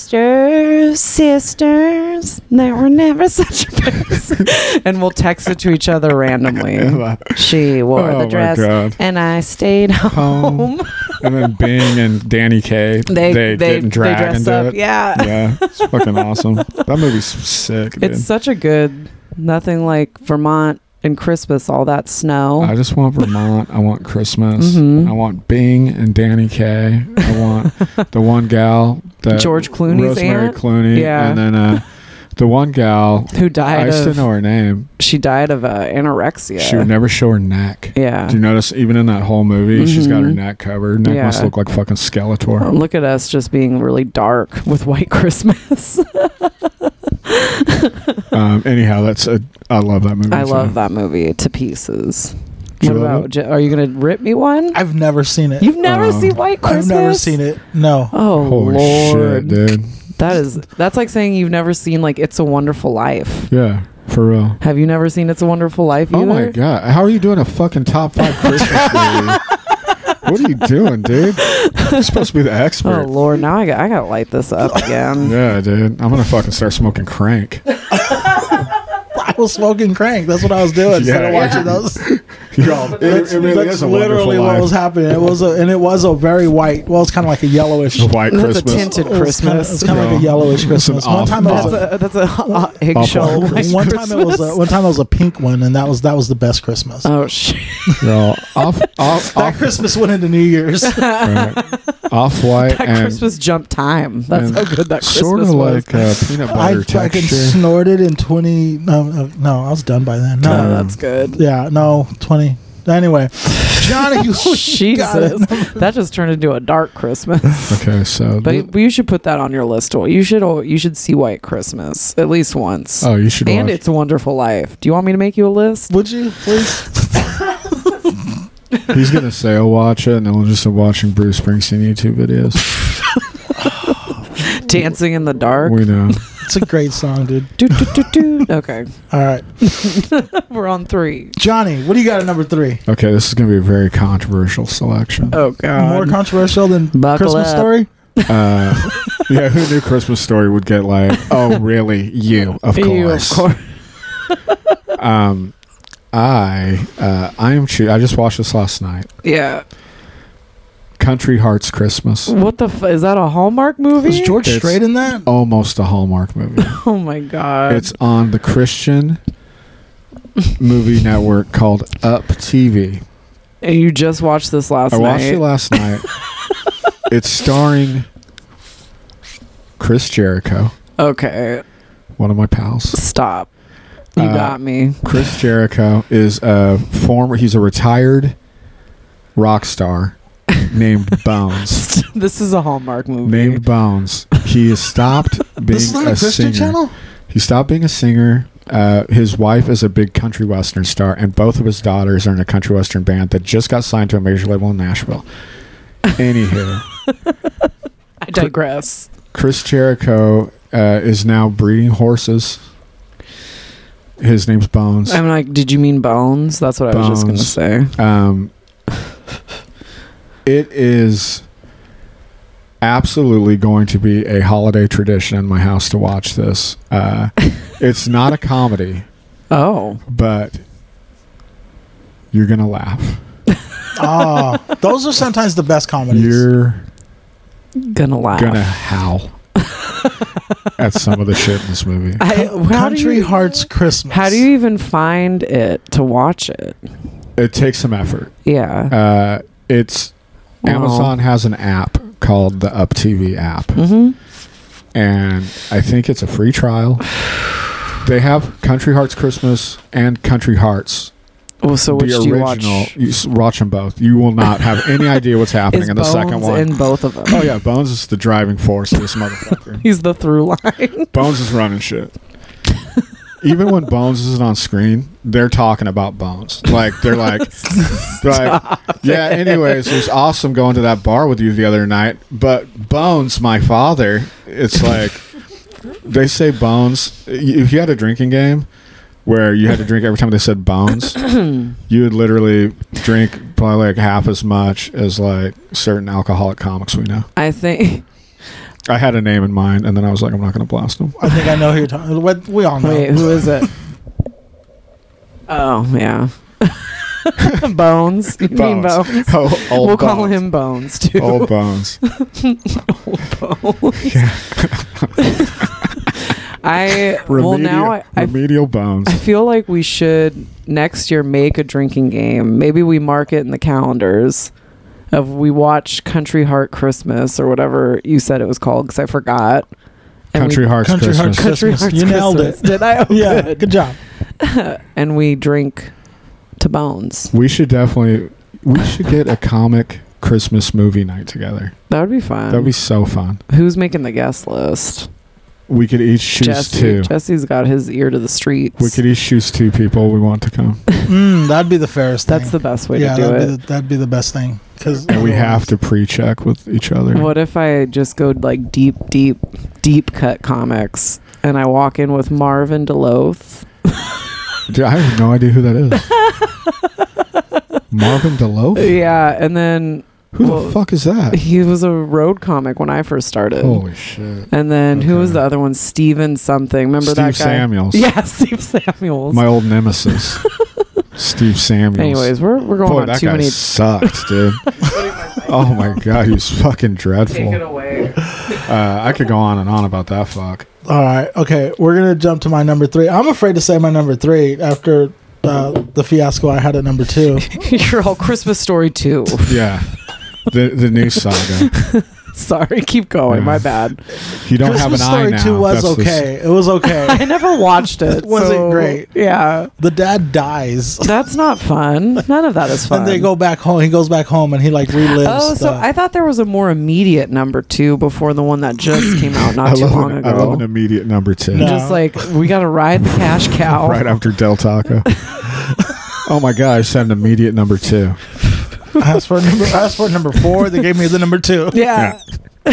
sisters. They were never such a person. And we'll text it to each other randomly. She wore Oh the my dress, God. and I stayed home. And then Bing and Danny Kaye, they get dragged dress into up. it. Yeah. Yeah, it's fucking awesome. That movie's sick, dude. It's such a good. Nothing like Vermont and Christmas. All that snow. I just want Vermont. I want Christmas. Mhm. I want Bing and Danny Kaye. I want the one gal that George Clooney's Rosemary aunt? Clooney. Yeah. And then the one gal Who I died used to of? know her name. She died of anorexia. She would never show her neck. Yeah. Do you notice even in that whole movie, she's got her Mhm. neck covered. Neck Yeah. must look like fucking Skeletor. Look at us just being really dark with White Christmas. Anyhow, I love that movie. I too. love that movie to pieces. Do What you love about? Are you gonna rip me one? I've never seen it. You've never Oh. seen White Christmas? I've never seen it. No. Oh Holy Lord, shit, dude. that's like saying you've never seen like It's a Wonderful Life. Yeah, for real. Have you never seen It's a Wonderful Life either? Oh my god, how are you doing a fucking top 5 Christmas movie? What are you doing, dude? You're supposed to be the Oh expert. Lord, now I got to light this up again. Yeah, dude. I'm gonna fucking start smoking crank. I was smoking crank. That's what I was doing instead of Yeah. watching those. It really That's is a literally wonderful what life. was happening. It was a very white. Well, it's kind of like a yellowish. It's a white That's a Christmas. tinted Christmas. It's kind of like a No. yellowish Christmas. an One time it was off- a, That's a eggshell. Awful. White one time it was Christmas. one time it was a pink one, and that was the best Christmas. Oh shit! Yo, off That Christmas went into New Year's. off white That and Christmas jump time. That's and how good that Christmas sort of was. like peanut I butter fucking texture. snorted in 20. No, I was done by then. Oh, No, that's good. yeah, no, 20. Anyway, Johnny, you got it. Jesus, that just turned into a dark Christmas. Okay, so But you should put that on your list. You should see White Christmas at least once. you should And watch. It's a Wonderful Life. Do you want me to make you a list? Would you please? He's gonna say I'll watch it, and then we'll just start watching Bruce Springsteen YouTube videos. Dancing in the Dark. We know. It's a great song, dude. Do, do, do, do. Okay, All right, we're on 3. Johnny, what do you got at number 3? Okay, this is gonna be a very controversial selection. Oh God. More controversial than Buckle Christmas up. Story? Yeah, who knew Christmas Story would get like, oh really, you of course. I am I just watched this last night. Yeah. Country Hearts Christmas. What the is that a Hallmark movie? Was George It's- Strait in that? Almost a Hallmark movie. Oh my God. It's on the Christian movie network called Up TV. And you just watched this last I night. watched it last night. It's starring Chris Jericho, Okay. one of my pals. Stop. You got me. Chris Jericho is he's a retired rock star named Bones. This is a Hallmark movie. Named Bones. He has stopped being This is not a a Christian singer. channel? He stopped being a singer. His wife is a big country western star, and both of his daughters are in a country western band that just got signed to a major label in Nashville. Anywho, I digress. Chris Jericho is now breeding horses. His name's Bones. I'm like, did you mean Bones? That's what I was just going to Bones. say. It is absolutely going to be a holiday tradition in my house to watch this. It's not a comedy, Oh. but you're gonna laugh. Those are sometimes the best comedies. You're Gonna laugh. gonna howl. at some of the shit in this movie. Country Hearts Christmas. How do you even find it to watch it? It takes some effort. Yeah. It's Wow. Amazon has an app called the Up TV app, Mm-hmm. and I think it's a free trial. They have Country Hearts Christmas and Country Hearts. Well, so which the do you original. watch? Watch them both. You will not have any idea what's happening Is in the second Bones one. in both of them? Oh yeah, Bones is the driving force of this motherfucker. He's the through line. Bones is running shit. Even when Bones isn't on screen, they're talking about Bones. Like they're like, yeah. Anyways, it was awesome going to that bar with you the other night. But Bones, my father, it's like they say Bones. If you had a drinking game where you had to drink every time they said Bones, you would literally drink probably like half as much as like certain alcoholic comics we know. I think. I had a name in mind, and then I was like, I'm not going to blast them. I think I know who you're talking. We all know. Wait, who is it? Oh yeah, Bones. You mean Bones? Oh, old We'll Bones. call him Bones too. Old Bones. Old Bones. Yeah. Remedial Bones. I feel like we should next year make a drinking game. Maybe we mark it in the calendars of we watch Country Heart Christmas or whatever you said it was called because I forgot. And Country Hearts Country Christmas. Hearts Country Hearts You nailed Christmas. it. Did I? Oh, Yeah, good job. And we drink to Bones. We should get a comic Christmas movie night together. That would be fun. That would be so fun. Who's making the guest list? We could each choose Jesse. two. Jesse's got his ear to the streets. We could each choose two people we want to come. That'd be the fairest thing. That's the best way yeah, to do that'd it. that'd be the best thing. And we have to pre-check with each other. What if I just go like deep cut comics and I walk in with Marvin DeLoth? Dude, I have no idea who that is. Marvin DeLoaf? Yeah, and then Who the fuck is that? he was a road comic when I first started. Holy shit. And then who was Okay. the other one? Steven something. Remember that Steve guy? Samuels. Yeah, Steve Samuels. My old nemesis. Steve Samuels. Anyways, we're going Boy, on that too guy many. sucked, dude. Oh my god, he was fucking dreadful. away. I could go on and on about that fuck. All right. Okay. We're going to jump to my number 3. I'm afraid to say my number 3 after the fiasco I had at number 2. You're all Christmas Story 2. Yeah. The new saga. Sorry, keep going. Yeah. My bad. You don't have an Christmas eye Story now. 2 was That's the okay. It was okay. I never watched it. It wasn't so, great. Yeah. The dad dies. That's not fun. None of that is fun. And they go back home. He goes back home and he like relives. Oh, so I thought there was a more immediate number 2 before the one that just came out not too long ago. I love an immediate number 2. No. Just like we got to ride the cash cow. Right after Del Taco. Oh my god, I just had an immediate number 2. I asked for number 4. They gave me the number 2. Yeah.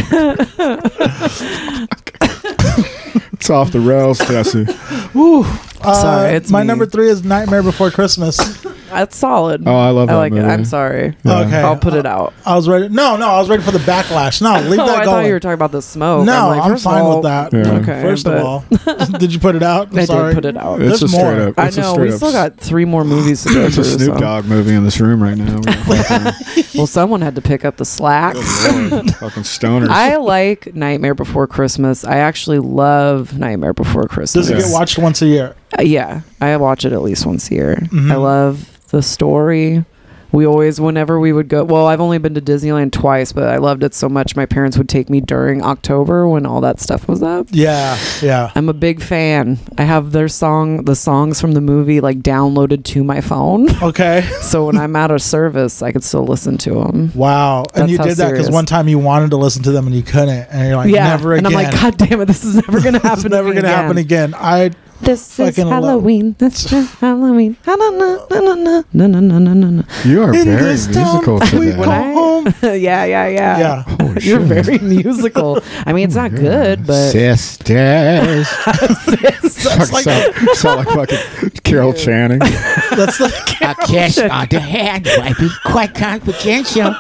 It's off the rails, Jesse. Woo. Sorry, it's my me. number 3 is Nightmare Before Christmas. That's solid. Oh, I love I that like movie. it. I'm sorry. Yeah. Okay. I'll put it out. I was ready. No, I was ready for the backlash. No, leave Oh, that I going. thought you were talking about the smoke. No, like, I'm first of fine all, with that. Yeah. Okay. First but of all, did you put it out? I'm I sorry. did put it out. It's There's a straight more. up. I It's a know. straight We up- still got 3 more movies to go It's a through. Snoop so. Dogg movie in this room right now. Well, someone had to pick up the slack. Fucking stoners. I like Nightmare Before Christmas. I actually love Nightmare Before Christmas. Does it get watched once a year? Yeah, I watch it at least once a year. Mhm. I love the story. We always, whenever we would go, well, I've only been to Disneyland twice, but I loved it so much. My parents would take me during October when all that stuff was up. Yeah. I'm a big fan. I have the songs from the movie like downloaded to my phone. Okay. So when I'm out of service, I could still listen to them. Wow. And That's you how did that because serious. one time you wanted to listen to them and you couldn't, and you're like, never again. And I'm like, God damn it, this is never going to happen. It's never gonna happen again. This is Fucking love- Halloween. This is Halloween. Na na na na na na na na na na. You are In very this town, musical we today. go When I- home. Yeah. Yeah. Holy You're shit. very musical. I mean, it's not good, but Sisters. That's like sound like fucking Carol Channing. that's like A kiss on the hand might be quite confidential.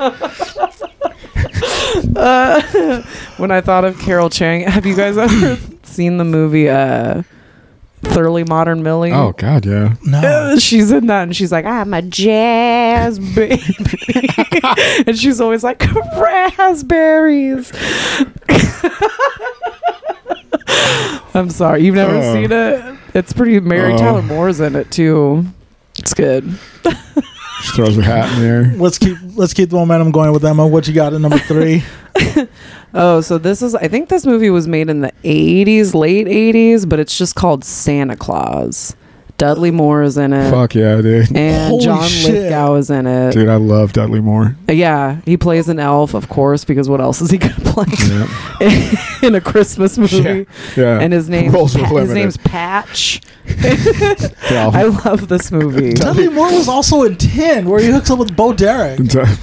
when I thought of Carol Channing, have you guys ever seen the movie Thoroughly Modern Millie? Oh god, yeah. no. She's in that and she's like, I'm a jazz baby. And she's always like, raspberries. I'm sorry, you've never Oh. seen it. It's pretty. Mary Oh. Tyler Moore's in it too. It's good. She throws her hat in there. Let's keep the momentum going with Emma. What you got at number 3? Oh, so this is. I think this movie was made in the '80s, late '80s, but it's just called Santa Claus. Dudley Moore is in it. Fuck yeah, dude. And Holy John shit. Lithgow is in it. Dude, I love Dudley Moore. Yeah, he plays an elf, of course, because what else is he gonna play Yeah. in a Christmas movie? Yeah. And his name, Roles with his limited. name's Patch. Yeah. I love this movie. Dudley Moore was also in 10, where he hooks up with Bo Derek.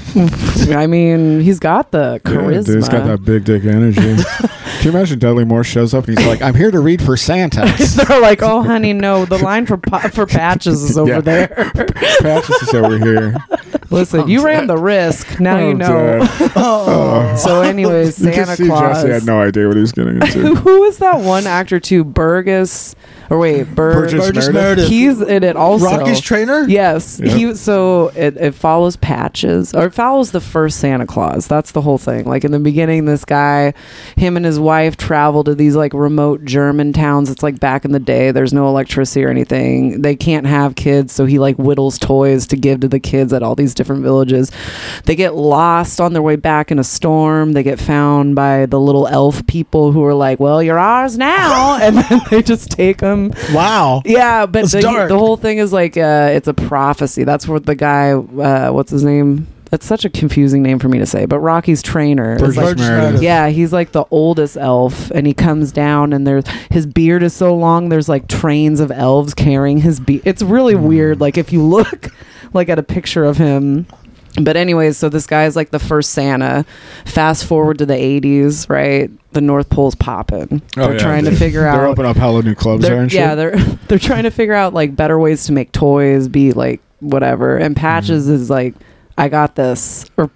I mean, he's got the charisma. Dude, he's got that big dick energy. Can you imagine Dudley Moore shows up and he's like, I'm here to read for Santa. They're like, oh, honey, no, the line for Patches is over Yeah. there. Patches is over here. Listen, you ran the risk. Now you I'm know. dead. Oh. So, anyways, You can Santa see Claus. Jesse had no idea what he was getting into. Who is that one actor too? Burgess, or wait, Burgess Meredith. He's in it also. Rocky's trainer? Yes, Yep. So it follows Patches, or it follows the first Santa Claus. That's the whole thing. Like in the beginning, this guy, him and his wife travel to these like remote German towns. It's like back in the day. There's no electricity or anything. They can't have kids, so he like whittles toys to give to the kids at all these different villages. They get lost on their way back in a storm. They get found by the little elf people who are like, "Well, you're ours now," and then they just take them. Wow. Yeah, but That's dark. the whole thing is like it's a prophecy. That's what the guy, what's his name? That's such a confusing name for me to say. But Rocky's trainer, is Burgess like, Burgess Meredith. Meredith. yeah, he's like the oldest elf, and he comes down, and his beard is so long. There's like trains of elves carrying his beard. It's really weird. Like if you look like at a picture of him. But anyways, so this guy is like the first Santa. Fast forward to the 80s, right? The North Pole's popping. Oh, They're yeah, trying to dude. figure out. They're opening up hella new clubs there and shit. Yeah, they're trying to figure out like better ways to make toys be like whatever. And Patches is like, I got this, or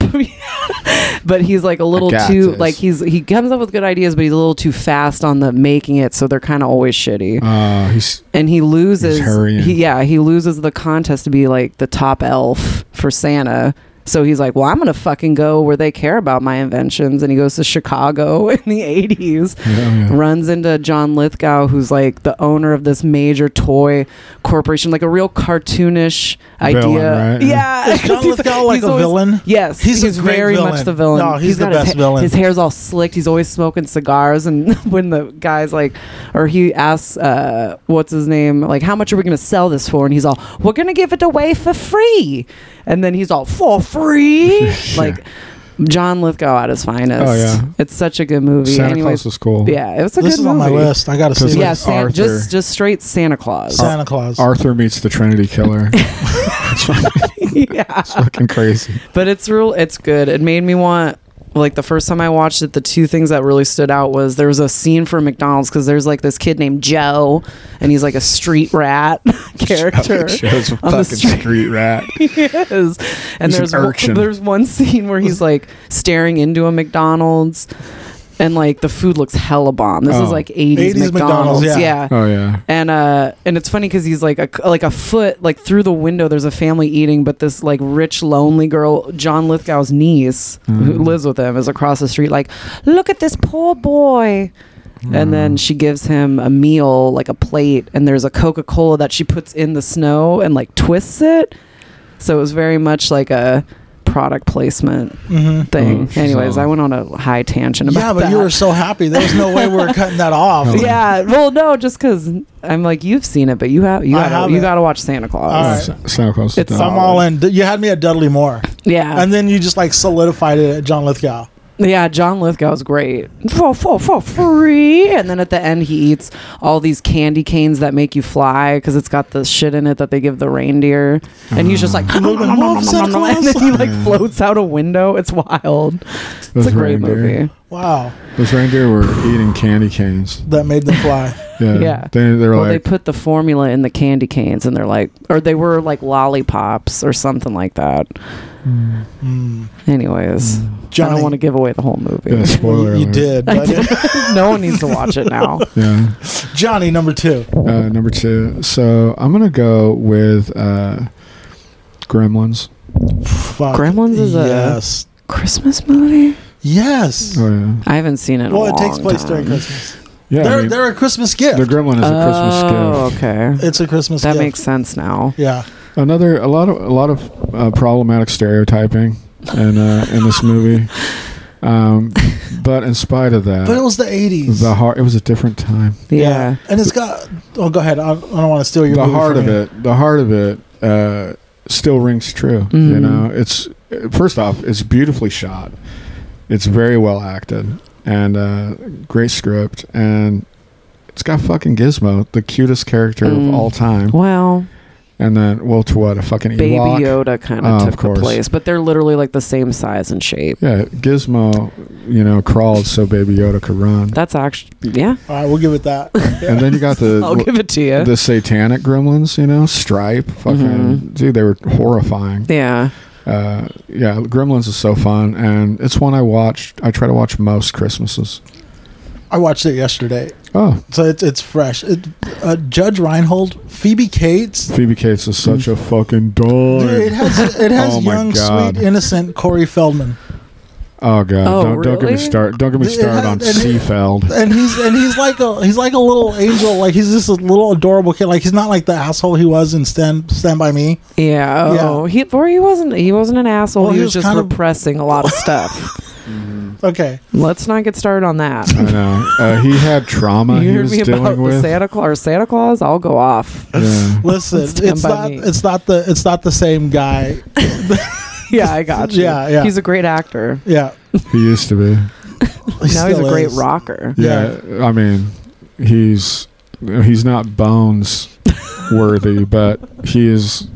but he's like a little got too this. like he comes up with good ideas, but he's a little too fast on the making it, so they're kind of always shitty. He's And he loses. He's hurrying. He loses the contest to be like the top elf for Santa. So he's like, well, I'm gonna fucking go where they care about my inventions, and he goes to Chicago in the 80s. yeah. Runs into John Lithgow, who's like the owner of this major toy corporation, like a real cartoonish idea. Villain, right? Yeah, Is John He's- Lithgow like he's a always- villain? Yes, He's a great very villain. much the villain. No, he's the got best villain. His hair's all slicked. He's always smoking cigars, and when the guy's like, or he asks, what's his name? Like, how much are we going to sell this for? And he's all, we're going to give it away for free. And then he's all, for free? Like, John Lithgow at his finest. Oh, yeah. It's such a good movie. Santa Anyways, Claus was cool. yeah, it was a This good is movie. on my list. I got to see Because this. Yeah, Arthur. just straight Santa Claus. Santa Claus. Arthur meets the Trinity Killer. Yeah. It's fucking crazy. But it's good. It made me want, like, the first time I watched it, the two things that really stood out was there was a scene for McDonald's, because there's like this kid named Joe, and he's like a street rat character. Shows a on the fucking street rat. He is. And He's an urchin. there's one scene where he's like staring into a McDonald's, and like the food looks hella bomb. This is Oh. like 80s 80s McDonald's. McDonald's, Yeah. Oh yeah. And it's funny because he's like a foot like through the window. There's a family eating, but this like rich lonely girl, John Lithgow's niece, who lives with him, is across the street. Like, look at this poor boy. And then she gives him a meal, like a plate, and there's a Coca-Cola that she puts in the snow and like twists it. So it was very much like a product placement thing. Oh, she's Anyways, all- I went on a high tangent about Yeah, but that. you were so happy. There was no way we were cutting that off. Oh. Yeah, well, no, just because I'm like, you've seen it, but you haven't. got to watch Santa Claus. All right. Santa Claus. is It's dope. I'm all in. You had me at Dudley Moore. Yeah, And then you just like solidified it at John Lithgow. yeah. John Lithgow's great for free, and then at the end he eats all these candy canes that make you fly because it's got the shit in it that they give the reindeer, and he's just like, and Santa Claus. then he like floats out a window. It's wild. It's Those a great reindeer. movie. Wow. Those reindeer were eating candy canes. That made them fly. Yeah. Yeah. They were Well, they like, put the formula in the candy canes, and they're like, or they were like lollipops or something like that. Anyways, I Johnny. don't want to give away the whole movie. yeah, spoiler You alert. did. But No one needs to watch it now. Yeah. Johnny, number 2. Number 2. So I'm gonna go with Gremlins. Fuck. Gremlins is a- Yes. Christmas movie? Yes. Oh yeah. I haven't seen it. In Well, a it takes long place time. during Christmas. Yeah, they're a Christmas gift. the gremlin is a Christmas gift. Oh, okay. It's a Christmas That gift. makes sense now. Yeah. A lot of problematic stereotyping in this movie, but in spite of that, But it was the 80s. it was a different time. Yeah. And it's got. Oh, go ahead. I don't want to steal your The movie heart from of you. the heart of it still rings true. Mhm. You know, it's first off, it's beautifully shot. It's very well acted and great script, and it's got fucking Gizmo, the cutest character of all time. Well, And then, to what, a fucking Baby Ewok? Yoda kind Oh, of of took the course. place, but they're literally like the same size and shape. Yeah, Gizmo, crawled so Baby Yoda could run. That's actually, yeah. All right, we'll give it that. And then you got I'll give it to you. the satanic gremlins, Stripe, fucking dude, they were horrifying. Yeah. Gremlins is so fun, and it's one I try to watch most Christmases. I watched it yesterday, Oh, so it's fresh. Judge Reinhold, Phoebe Cates. Phoebe Cates is such a fucking dog. Dude, it has Oh my young, God. sweet, innocent Corey Feldman, Oh god, Oh, don't get me really? started. Don't get me It started on had- and it- Seafeld. and he's like a little angel. Like he's just a little adorable kid. Like he's not like the asshole he was in Stand By Me. Yeah. Oh, he wasn't an asshole. Well, he he was was just kind of- repressing a lot of stuff. Okay, Let's not get started on that. I know. He had trauma You he heard was me about dealing the with. Santa Claus? I'll go off. Yeah. listen, Stand it's by not me. it's not the same guy. Yeah, I got you. Yeah. He's a great actor. Yeah, He used to be. he Now he's a still great is. rocker. Yeah, I mean, he's not Bones worthy, but he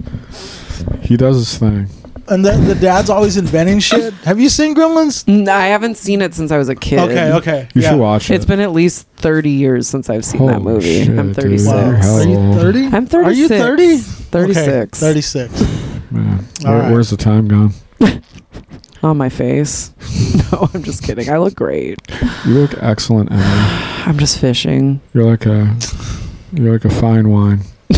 does his thing. And the dad's always inventing shit. Have you seen Gremlins? I haven't seen it since I was a kid. Okay. You should watch it. It's been at least 30 years since I've seen that Holy movie. shit, I'm dude. 36. Wow. Are you old. 30? I'm 36. Are you 30? 36. 36. Man, All right. where's the time gone? On my face. No, I'm just kidding. I look great. You look excellent, Emily. I'm just fishing. You're like a fine wine.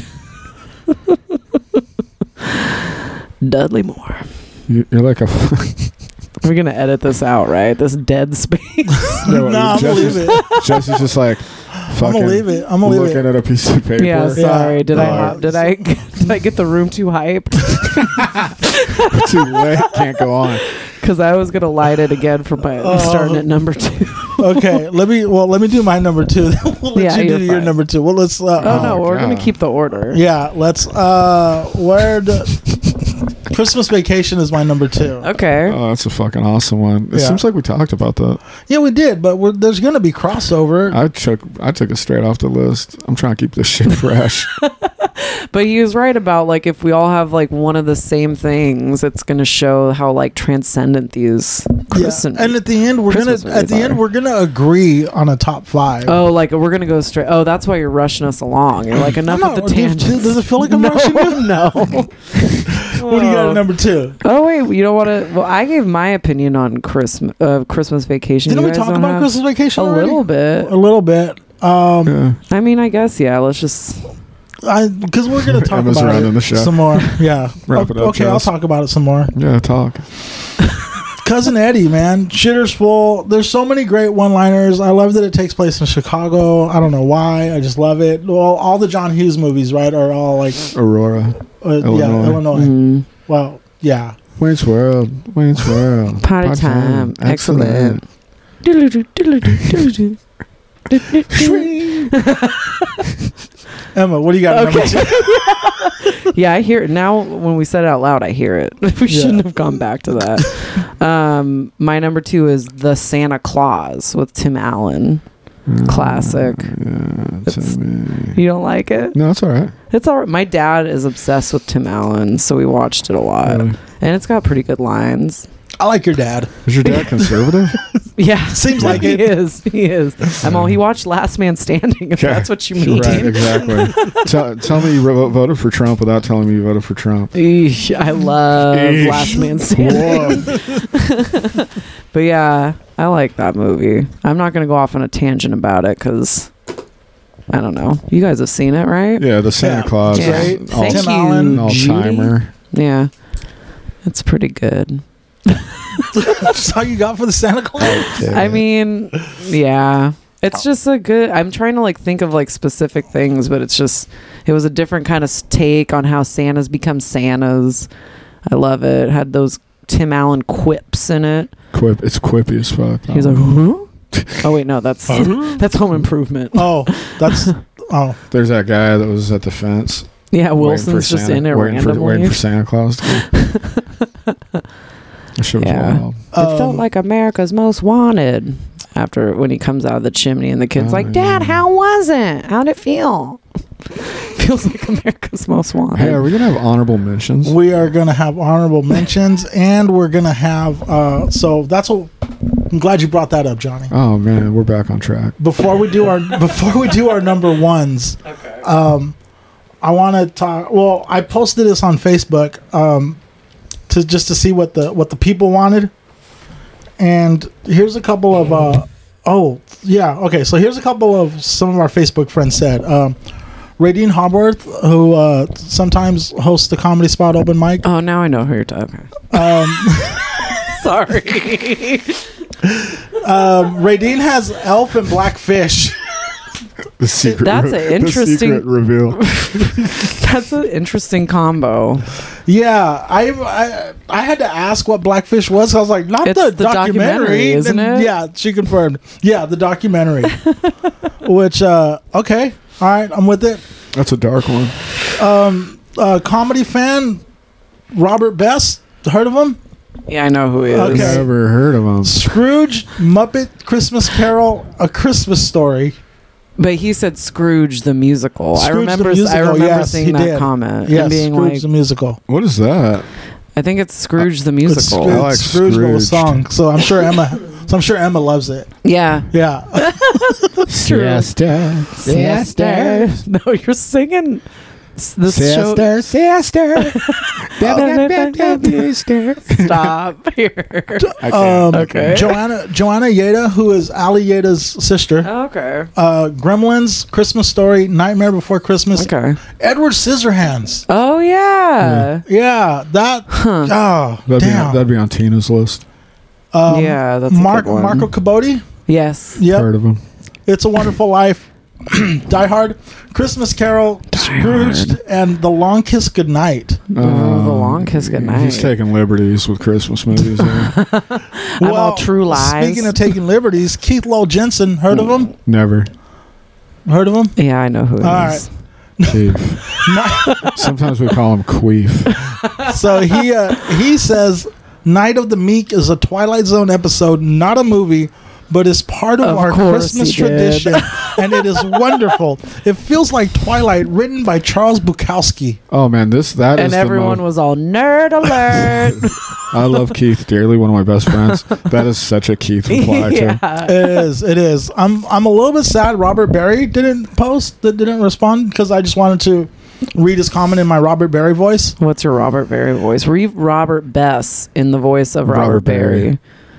Dudley Moore. You're like a. We're going to edit this out, right? This dead space. No, I'm gonna leave it. Jesse's just like I'm fucking gonna leave it. I'm gonna leave looking it. at a piece of paper. Yeah, sorry. Did No. I get the room too hype? Too late. Can't go on. Because I was gonna light it again for my starting at number 2. Okay, let me do my number 2. We'll let Yeah, you you're do your fine. number 2. Well, let's. Oh no, we're gonna God. keep the order. Yeah, let's. Christmas Vacation is my number 2. Okay. Oh, that's a fucking awesome one. It Yeah. seems like we talked about that. Yeah, we did, but there's gonna be crossover. I took it straight off the list. I'm trying to keep this shit fresh. But he was right about like if we all have like one of the same things, it's gonna show how like transcendent these Christmas. And at the end, Christmas movies are. we're gonna agree on a top 5. Oh, like we're gonna go straight. Oh, that's why you're rushing us along. You're like enough No, with the tangents. does it feel like I'm no, rushing you? no. What do you got at number 2? Oh wait, you don't want to? Well, I gave my opinion on Christmas Vacation. Didn't You we guys talk don't about have- Christmas Vacation a already? little bit? A little bit. Yeah. I mean, I guess yeah. Let's just. Because we're gonna talk Emma's about running it the show. some more. Yeah. Wrap it up, Okay, I'll Jess. talk about it some more. Yeah, talk. Cousin Eddie, man, shitter's full. There's so many great one-liners. I love that it takes place in Chicago. I don't know why. I just love it. Well, all the John Hughes movies, right, are all like, Aurora. yeah, Illinois. Mm, Well, yeah. Wayne's World. Wayne's World. Party time. Excellent. Emma, what do you got? at Okay. number 2? Yeah, I hear it now. When we said it out loud, I hear it. We shouldn't have gone back to that. My number 2 is The Santa Claus with Tim Allen. Classic. Yeah, It's- Timmy. You don't like it? No, it's all right. It's all right. My dad is obsessed with Tim Allen, so we watched it a lot, Really? and it's got pretty good lines. I like your dad. Is your dad conservative? Yeah, Seems like he it. is. He is. He watched Last Man Standing. If that's what you mean. Right, exactly. tell me you voted for Trump without telling me you voted for Trump. Eesh, I love Eesh. Last Man Standing. But yeah, I like that movie. I'm not gonna go off on a tangent about it because I don't know. You guys have seen it, right? Yeah, the Santa Yeah. Claus. Yeah. Right. All, Thank Tim you, Allen, all Judy. timer. Yeah, it's pretty good. That's all you got for the Santa Claus? I mean, yeah, It's just a good. I'm trying to like think of like specific things, but it was a different kind of take on how Santas become Santas. I love it. It had those Tim Allen quips in it. It's quippy as fuck. He's like, oh wait, no, that's Home Improvement. Oh, that's There's that guy that was at the fence. Yeah, Wilson's just in it randomly. Waiting for Santa Claus to come. That shit was wild. It felt like America's Most Wanted after when he comes out of the chimney and the kid's like, Dad, how was it? How'd it feel? Feels like America's Most Wanted. Hey, are we gonna have honorable mentions? We are gonna have honorable mentions, and we're gonna have. So that's what. I'm glad you brought that up, Johnny. Oh man, we're back on track. Before we do our number ones, I want to talk. Well, I posted this on Facebook to see what the people wanted, and here's a couple of. So here's a couple of some of our Facebook friends said. Radine Hobworth, who sometimes hosts the Comedy Spot open mic. Oh, now I know who you're talking. Sorry. Radine has Elf and Blackfish. The secret. That's an interesting the secret reveal. That's an interesting combo. Yeah, I had to ask what Blackfish was. I was like, not It's the documentary, isn't it? Yeah, she confirmed. Yeah, the documentary. Which okay, all right, I'm with it. That's a dark one. Comedy fan, Robert Best. Heard of him? Yeah, I know who he is. Okay. Never heard of him. Scrooge, Muppet, Christmas Carol, A Christmas Story. But he said Scrooge the musical. Scrooge I remember yes, seeing he that did. comment Yes, and being Scrooge like, the musical. What is that? I think it's Scrooge the It's musical. I like Scrooge the song. So I'm sure Emma loves it. Yeah. Yeah. Siesta. No, you're singing this show. Siesta. Stop here. Okay. Joanna Yeda, who is Ali Yeda's sister. Okay. Gremlins, Christmas Story, Nightmare Before Christmas. Okay. Edward Scissorhands. Oh yeah. Yeah, that. Oh, damn. That'd be on Tina's list. Yeah, that's a good one. Marco Caboti. Yes. Yep. Heard of him. It's a Wonderful Life. Die Hard, Christmas Carol, Scrooged, and The Long Kiss Goodnight. The Long Kiss Goodnight. He's taking liberties with Christmas movies. I'm all True Lies. Speaking of taking liberties, Keith Lowell Jensen, heard of him? Never. Heard of him? Yeah, I know who it All is. Keith. Sometimes we call him Queef. So he says Night of the Meek is a Twilight Zone episode, not a movie, but is part of our Christmas tradition, and it is wonderful. It feels like Twilight, written by Charles Bukowski. Oh man, that is and everyone was all nerd alert. I love Keith dearly, one of my best friends. That is such a Keith reply too. It is. I'm a little bit sad Robert Berry didn't respond, because I just wanted to read his comment in my Robert Berry voice. What's your Robert Berry voice? Were you Robert Bess in the voice of Robert Berry?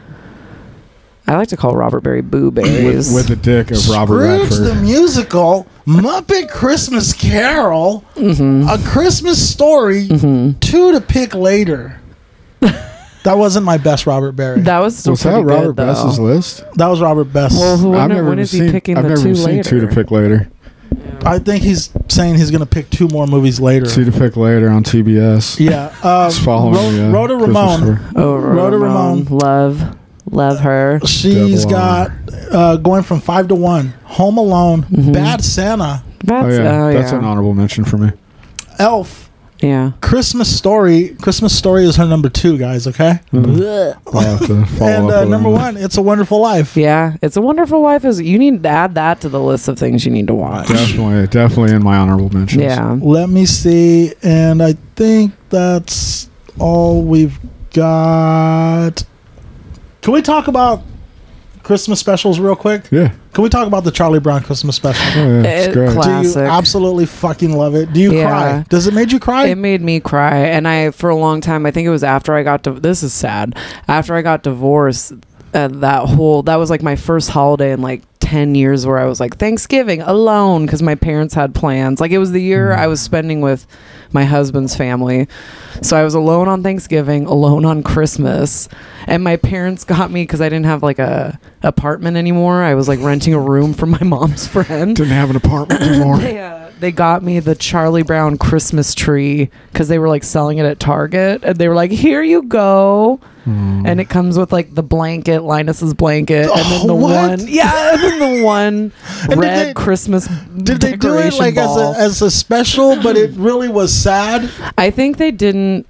I like to call Robert Berry Boo Berries. With the dick of Robert Scrooge Redford. the Musical, Muppet Christmas Carol, A Christmas Story, two to pick later. That wasn't my best Robert Berry. That was still Was pretty that Robert good, though. Bess's list? That was Robert Best. Well, when is he picking I've the never two seen later? Two to pick later. I think he's saying he's going to pick two more movies later. Two to pick later on TBS. Yeah. It's following Rhoda Christmas Ramone. Story. Oh, Rhoda Ramone. Love her. She's Double got going from 5 to 1. Home Alone, Bad Santa, That's an honorable mention for me. Elf, Yeah. Christmas Story. Christmas Story is her number 2, guys. Okay. I'll have to follow And up with number that. 1, It's a Wonderful Life. Yeah. It's a Wonderful Life. You need to add that to the list of things you need to watch. Definitely in my honorable mentions. Yeah. Let me see, and I think that's all we've got. Can we talk about Christmas specials real quick? Yeah. Can we talk about the Charlie Brown Christmas special? Oh, yeah. It's great. Classic. Do you absolutely fucking love it? Do you Yeah. cry? Does it make you cry? It made me cry. And for a long time, I think it was after I got this is sad. After I got divorced, that was like my first holiday in like 10 years where I was like Thanksgiving alone because my parents had plans. Like it was the year I was spending with my husband's family. So I was alone on Thanksgiving, alone on Christmas. And my parents got me because I didn't have like a apartment anymore. I was like renting a room from my mom's friend. Didn't have an apartment anymore. They got me the Charlie Brown Christmas tree because they were like selling it at Target, and they were like, "Here you go," and it comes with like the blanket, Linus's blanket, and then the what? and then the one And red did they- Christmas. Did they do it decoration like ball. as a special, but it really was sad? I think they didn't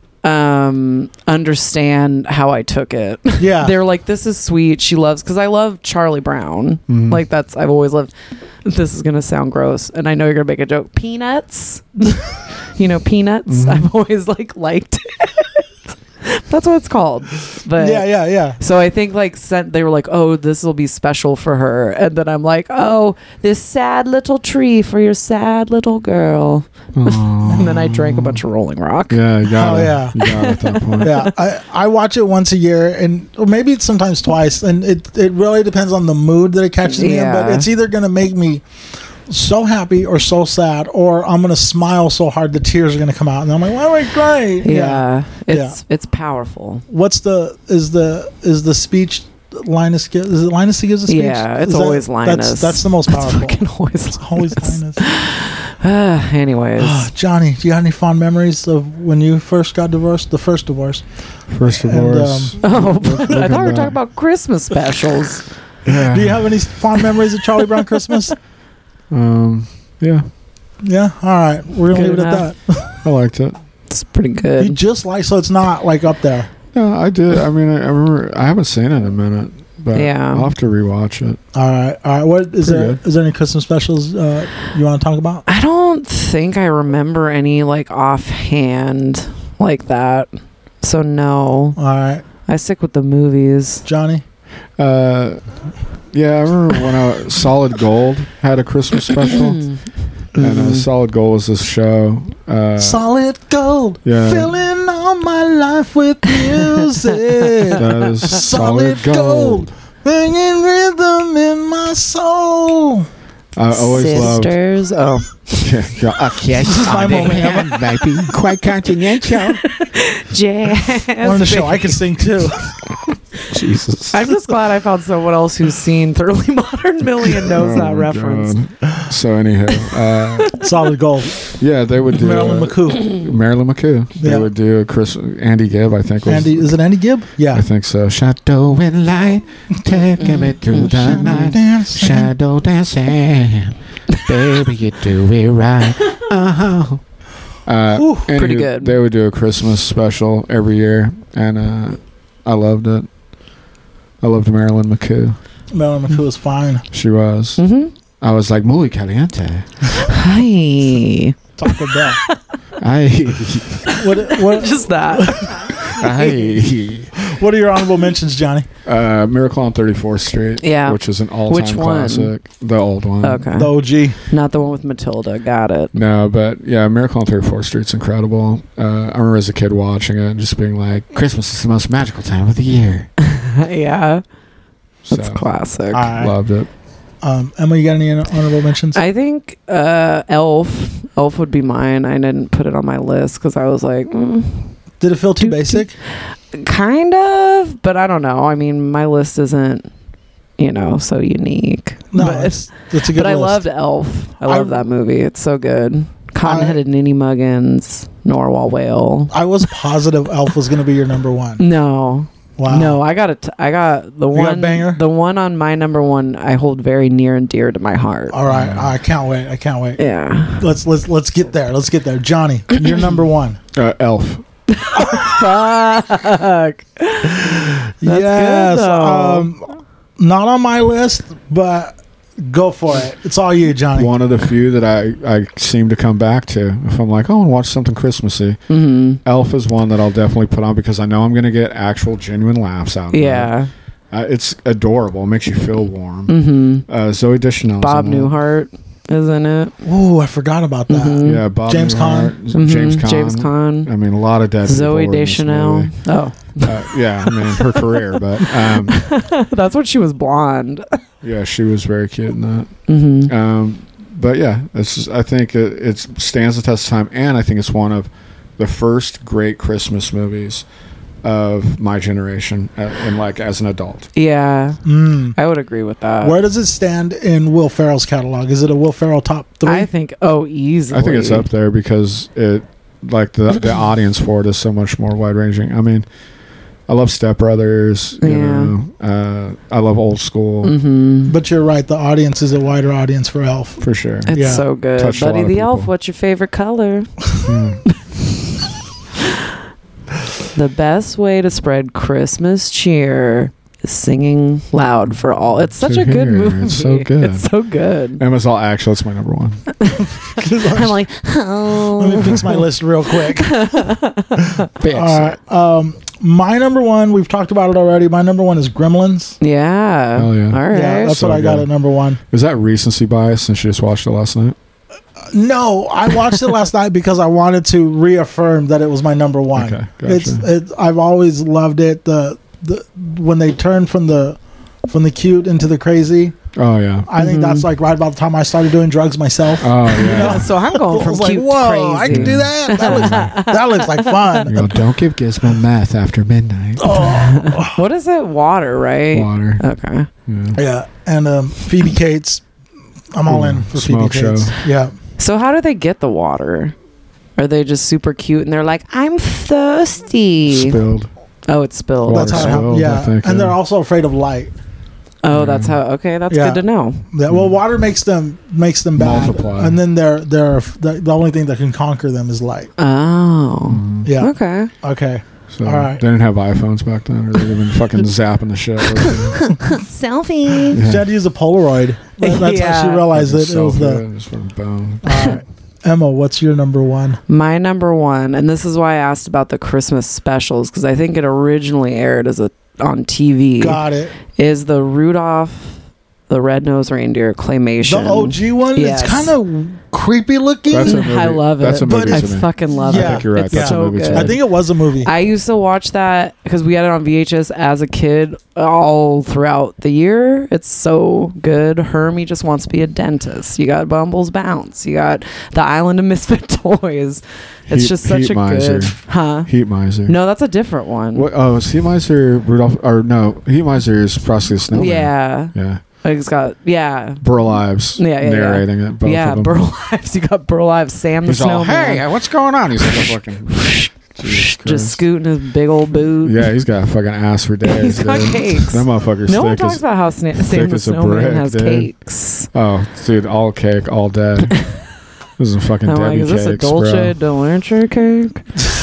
understand how I took it. Yeah. They were like, "This is sweet. She loves," because I love Charlie Brown. Mhm. Like I've always loved. This is gonna sound gross, and I know you're gonna make a joke. Peanuts, peanuts. Mhm. I've always liked it. That's what it's called. But Yeah. So I think they were like, "Oh, this will be special for her," and then I'm like, "Oh, this sad little tree for your sad little girl," and then I drank a bunch of Rolling Rock. Yeah, you got Oh, it. yeah. You got it at that point. Yeah, I watch it once a year, and or maybe it's sometimes twice, and it really depends on the mood that it catches me in. But Yeah. it's either gonna make me so happy or so sad, or I'm gonna smile so hard the tears are gonna come out, and I'm like, "Why am I crying?" Yeah, it's powerful. What's is the speech Linus gives? Is it Linus who gives the speech? Yeah, it's Is always Linus. That's the most It's powerful. fucking always It's always Linus. Linus. Anyways, Johnny, do you have any fond memories of when you first got divorced? The first divorce. First divorce. oh, I Looking thought we were back. talking about Christmas specials. Yeah. Do you have any fond memories of Charlie Brown Christmas? Yeah, Yeah. All right. We're gonna Good leave it enough. at that. I liked it. It's pretty You good. just like, so it's not like up there. Yeah, I did. I mean, I remember. I haven't seen it in a minute, but Yeah. I'll have to rewatch it. All right. All right. What is Pretty there? good. Is there any Christmas specials you want to talk about? I don't think I remember any offhand like that. So no, All right, I stick with the movies. Johnny. Yeah, I remember when Solid Gold had a Christmas special, and Solid Gold was this show. Solid gold. yeah. Filling all my life with music. That is Solid Gold. Bringing rhythm in my soul. I always loved. Sisters. Oh, Yeah, Yes, is my on the moment, hand, baby. Quite continental. jazz. On the show, I can sing too. Jesus. I'm just glad I found someone else who's seen Thoroughly Modern Millie and knows Oh that my reference. God. So anyhow, Solid gold. yeah, they would do Marilyn McCoo. Marilyn McCoo. They Yeah. would do Andy Gibb, I think. Was, Andy, is it Andy Gibb? Yeah. I think so. Shadow and light, taking me through the night. Dance. Shadow dancing, baby, you do it right. Uh-huh. Ooh, pretty anywho, good. They would do a Christmas special every year, and I loved it. I loved Marilyn McCoo. Marilyn McCoo is fine. She was. Mm-hmm. I was like, muy caliente. Hi. Taco Bell. Ay. What Just that. Ay. What are your honorable mentions, Johnny? Miracle on 34th Street. Yeah. Which is an all-time Which one? classic. The old one. Okay. The OG. Not the one with Matilda. Got it. No, but yeah, Miracle on 34th Street's incredible. I remember as a kid watching it and just being like, Christmas is the most magical time of the year. Yeah. That's so, classic. All right. loved it. Emma, you got any honorable mentions? I think Elf. Elf would be mine. I didn't put it on my list because I was like, Did it feel too basic? kind of, but I don't know. I mean, my list isn't, so unique. No, but, it's a good but I list. loved Elf. I love that movie. It's so good. Cotton-headed Ninny Muggins, Narwhal Whale. I was positive Elf was going to be your number one. No. Wow. No, I got it. I got the You got one. banger? The one on my number one. I hold very near and dear to my heart. All right. I can't wait. I can't wait. Yeah. Let's get there. Let's get there. Johnny, you're number one. Elf. Fuck. Yes. good, though. Not on my list, but go for it. It's all you, Johnny. One of the few that I seem to come back to. If I'm like, I want to watch something Christmassy, Mm-hmm. Elf is one that I'll definitely put on because I know I'm going to get actual genuine laughs out of Yeah. it. It's adorable. It makes you feel warm. Mm-hmm. Zoe Deschanel. Bob Newhart is in it. Ooh, I forgot about that. Mhm. Yeah, Bob James Newhart, Mhm. James Caan. James Caan. I mean, a lot of dead Zoe people were in this Deschanel. movie. Oh. Yeah, I mean her career, but That's what she was blonde. yeah, she was very cute in that. Mm-hmm. But yeah, I think it stands the test of time, and I think it's one of the first great Christmas movies of my generation, and like as an adult. Yeah, Mm. I would agree with that. Where does it stand in Will Ferrell's catalog? Is it a Will Ferrell top 3? I think, easily. I think it's up there because it, like the audience for it is so much more wide ranging. I mean, I love Step Brothers. You know, I love Old School Mm-hmm. But you're right. The audience is a wider audience for Elf. for sure. It's Yeah. so good. Touched a Buddy lot of the Elf, people. what's your favorite color? The best way to spread Christmas cheer is singing loud for all. It's such To a good hear. movie. It's so good. It's so good. Emma's all actual. It's my number one. I'm like, Let me fix my list real quick. Fix. All right. My number one, we've talked about it already. My number one is Gremlins. Yeah. Hell yeah. All right. Yeah, that's So what I got good. at number one. Is that recency bias since you just watched it last night? No, I watched it last night because I wanted to reaffirm that it was my number one. Okay, gotcha. I've always loved it. The when they turn from the cute into the crazy. Oh yeah. I think that's like right about the time I started doing drugs myself. Oh yeah. So I'm going I from was like, cute whoa, to crazy. I can do that. That looks like fun. You go, don't give Gizmo meth after midnight. Oh, What is it? Water, right? Water. Okay. Yeah. yeah, and Phoebe Cates. I'm all in for Smoke Phoebe Cates. show. Yeah. So how do they get the water? Are they just super cute and they're like, I'm thirsty? Spilled. Oh, it's spilled. Water That's how it spilled, happens. Yeah, I think, and they're yeah. also afraid of light. Oh, that's how. Okay, that's Yeah. good to know. Yeah, well, water makes them bad, Multiply. and then they're the only thing that can conquer them is light. Oh. Yeah. Okay. Okay. So All right. they didn't have iPhones back then, or they'd have been fucking zapping the shit. Selfie. She had to use a Polaroid. That's how she Yeah. realized that it was the. Just fucking boom. All right. Emma, what's your number one? My number one, and this is why I asked about the Christmas specials because I think it originally aired as on TV. Got it. Is the Rudolph the Red-Nosed Reindeer claymation? The OG one. Yes. It's kind of creepy looking. That's a movie. I love it. That's a movie But to I me. fucking love Yeah. it. I think you're right. It's That's a so movie to good. me. I think it was a movie. I used to watch that because we had it on VHS as a kid all throughout the year. It's so good. Hermie just wants to be a dentist. You got Bumble's Bounce. You got the Island of Misfit Toys. It's Heat- just such Heat a Miser. good, huh? Heat Miser. No, that's a different one. What, oh, is Heat Miser Rudolph? Or no, Heat Miser is Frosty the Snowman. Yeah, Yeah. it's got Burl Ives Yeah. narrating it. Both yeah. of them. Burl Ives. You got Burl Ives, Sam the He's all, Snowman. hey, what's going on? He's like a fucking. Jesus just Christ. scooting his big old boot. Yeah, he's got a fucking ass for days. He's got dude. cakes. That motherfucker's No one thick talks as. about how Sam thick the as a Snowman brick, has dude. cakes. Oh, dude, all cake, all dead. This is a fucking I'm like, Debbie is this a cakes, Dolce bro. Dolce cake?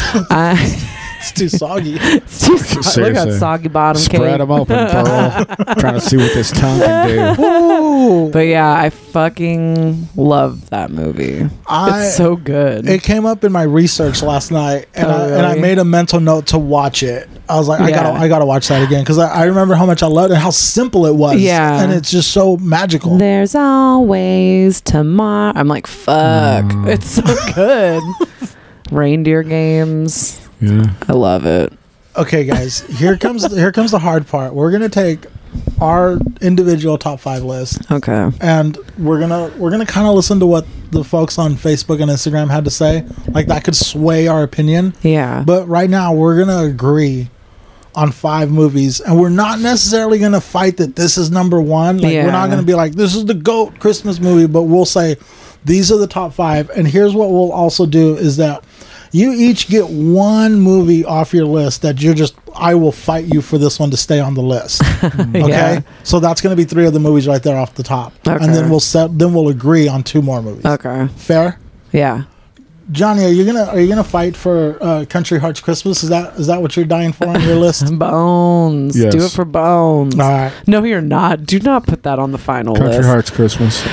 It's too soggy. It's too look at Seriously. that soggy bottom Spread cake. them open, Burl. Trying to see what this tongue can do. Ooh. But yeah, I fucking love that movie. It's so good. It came up in my research last night, and Oh, I really? made a mental note to watch it. I was like, Yeah. I gotta watch that again because I remember how much I loved it, and how simple it was. Yeah. and it's just so magical. There's always tomorrow. I'm like, fuck. It's so good. Reindeer games. Yeah. I love it. Okay, guys, here comes the hard part. We're gonna take our individual top 5 list, Okay. and we're gonna kind of listen to what the folks on Facebook and Instagram had to say. Like that could sway our opinion. Yeah. But right now, we're going to agree on 5 movies, and we're not necessarily going to fight that this is number one. Like, we're not Yeah. going to be like, this is the GOAT Christmas movie, but we'll say, these are the top 5. And here's what we'll also do is that you each get one movie off your list that you're just, I will fight you for this one to stay on the list. Okay? Yeah. So that's going to be 3 of the movies right there off the top. Okay. And then we'll agree on 2 more movies. Okay. Fair? Yeah. Johnny, are you gonna fight for Country Hearts Christmas? Is that what you're dying for on your list? Bones. Yes. Do it for Bones. All right. No, you're not. Do not put that on the final Country list. Hearts Christmas.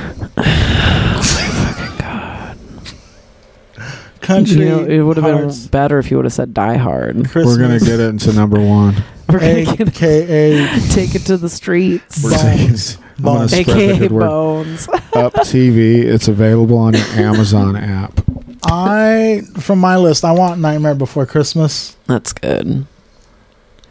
Country. You know, it would have Hearts been better if you would have said Die Hard. Christmas. We're going to get it into number 1. We're gonna get AKA take it to the streets. We're Bones. taking, I'm gonna Bones. spread the AKA good word. Bones. Up TV. It's available on your Amazon app. from my list, I want Nightmare Before Christmas. That's good.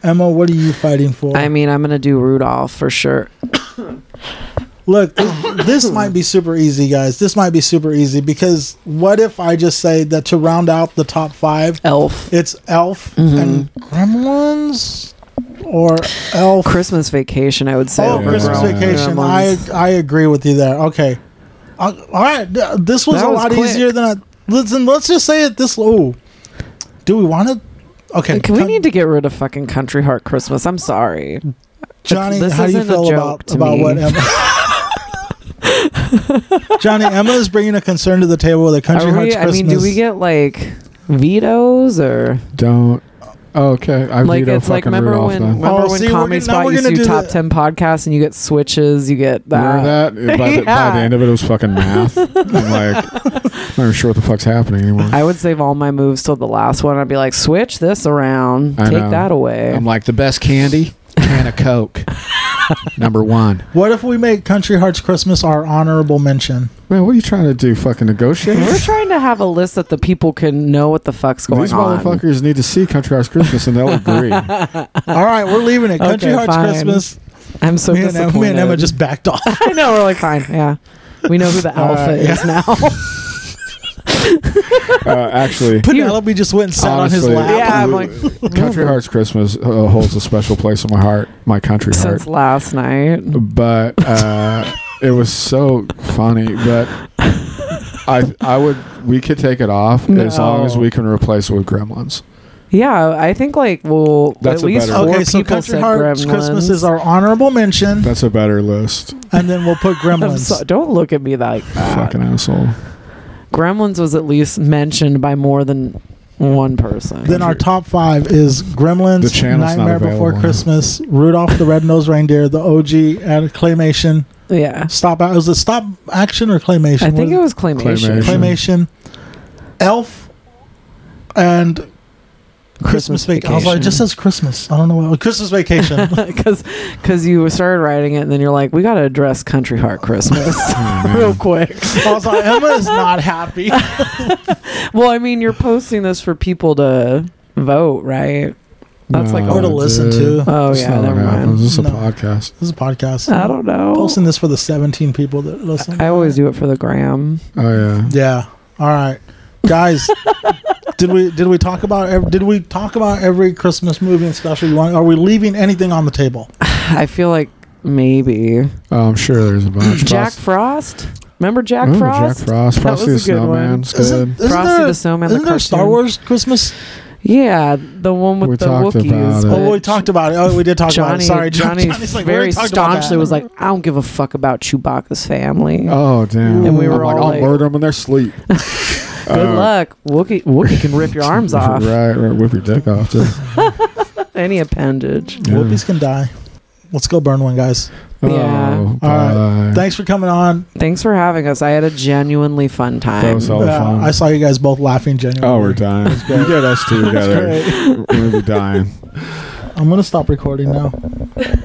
Emma, what are you fighting for? I mean, I'm gonna do Rudolph for sure. Look, this might be super easy, guys. This might be super easy because what if I just say that to round out the top 5, Elf. it's Elf and Gremlins or Elf? Christmas Vacation, I would say. Oh, over Christmas Vacation. Gremlins. I agree with you there. Okay. All right. This was That a was lot quick. easier than I. Let's just say it this. Oh, do we want to? Okay. We need to get rid of fucking Country Heart Christmas. I'm sorry. Johnny, this how do you isn't a feel joke to about me. what Emma? Johnny, Emma is bringing a concern to the table with a Country Hearts Christmas. I mean, do we get like vetoes or Don't. Oh, okay. I like veto it's like fucking remember Rudolph when then. see, Comedy now Spot we're used gonna to do do top the- 10 podcasts and you get switches, you get that. Remember that? By the end of it, it was fucking math. I'm like, I'm not even sure what the fuck's happening anymore. I would save all my moves till the last one. I'd be like, switch this around, I take know. that away. I'm like, the best candy? Can of Coke. Number 1. What if we make Country Hearts Christmas our honorable mention? Man, what are you trying to do? Fucking negotiate? We're trying to have a list that the people can know what the fuck's going These on. motherfuckers need to see Country Hearts Christmas and they'll agree. All right, we're leaving it. Country Okay, Hearts fine. Christmas. I'm so Me and disappointed. Emma just backed off. I know, we're like, fine, yeah. We know who the alpha is now. Actually, Penelope just went and sat on his honestly, lap. Yeah, I'm like, Country Hearts Christmas holds a special place in my heart, my country heart. since last night. But it was so funny. But we could take it off as long as No. we can replace it with Gremlins. Yeah, I think like well, That's at a least better- 4 Okay, so people Country said Hearts Gremlins. Christmas is our honorable mention, That's a better list. and then we'll put I'm Gremlins. so, don't look at me like that. Fucking asshole. Gremlins was at least mentioned by more than one person. Then our top 5 is Gremlins, The channel's not Nightmare Before available. Christmas, Rudolph the Red-Nosed Reindeer, the OG, and Claymation. Yeah, Was it stop action or Claymation? I think it was claymation. Claymation, Elf, and Christmas Vacation. I was like, it just says Christmas. I don't know what. Christmas Vacation. Because you started writing it and then you're like, we got to address Country Heart Christmas real quick. I was like, Emma is not happy. Well, I mean, you're posting this for people to vote, right? That's like Or to listen to. Oh, That's yeah, not what never mind. happens. This is a No. podcast. This is a podcast. I don't know. Posting this for the 17 people that listen. I always do it for the gram. Oh, yeah. Yeah. All right, guys. Did we talk about every Christmas movie and special you want? Are we leaving anything on the table? I feel like maybe. Oh, I'm sure there's a bunch. Jack Frost? Remember Jack Ooh, Frost? Jack Frost. That Frosty the was a good one. Snowman's good. Frosty the Snowman, the Isn't there Star cartoon. Wars Christmas? Yeah, the one with We the talked Wookiees. about it. but Oh, we talked about it. Oh, we did talk about it. Sorry, Johnny's like, we already very talked about staunchly that. was like, I don't give a fuck about Chewbacca's family. Oh, damn. And we were I'm all I'll like- murder them in their sleep. Good luck. Wookiee can rip your arms off. Right, whip your dick off, too. Any appendage. Yeah. Whoopies can die. Let's go burn one, guys. Yeah. Oh, All right. bye. Thanks for coming on. Thanks for having us. I had a genuinely fun time. That was all fun. I saw you guys both laughing genuinely. Oh, we're dying. You get us two together. Great. We're gonna be dying. I'm gonna stop recording now.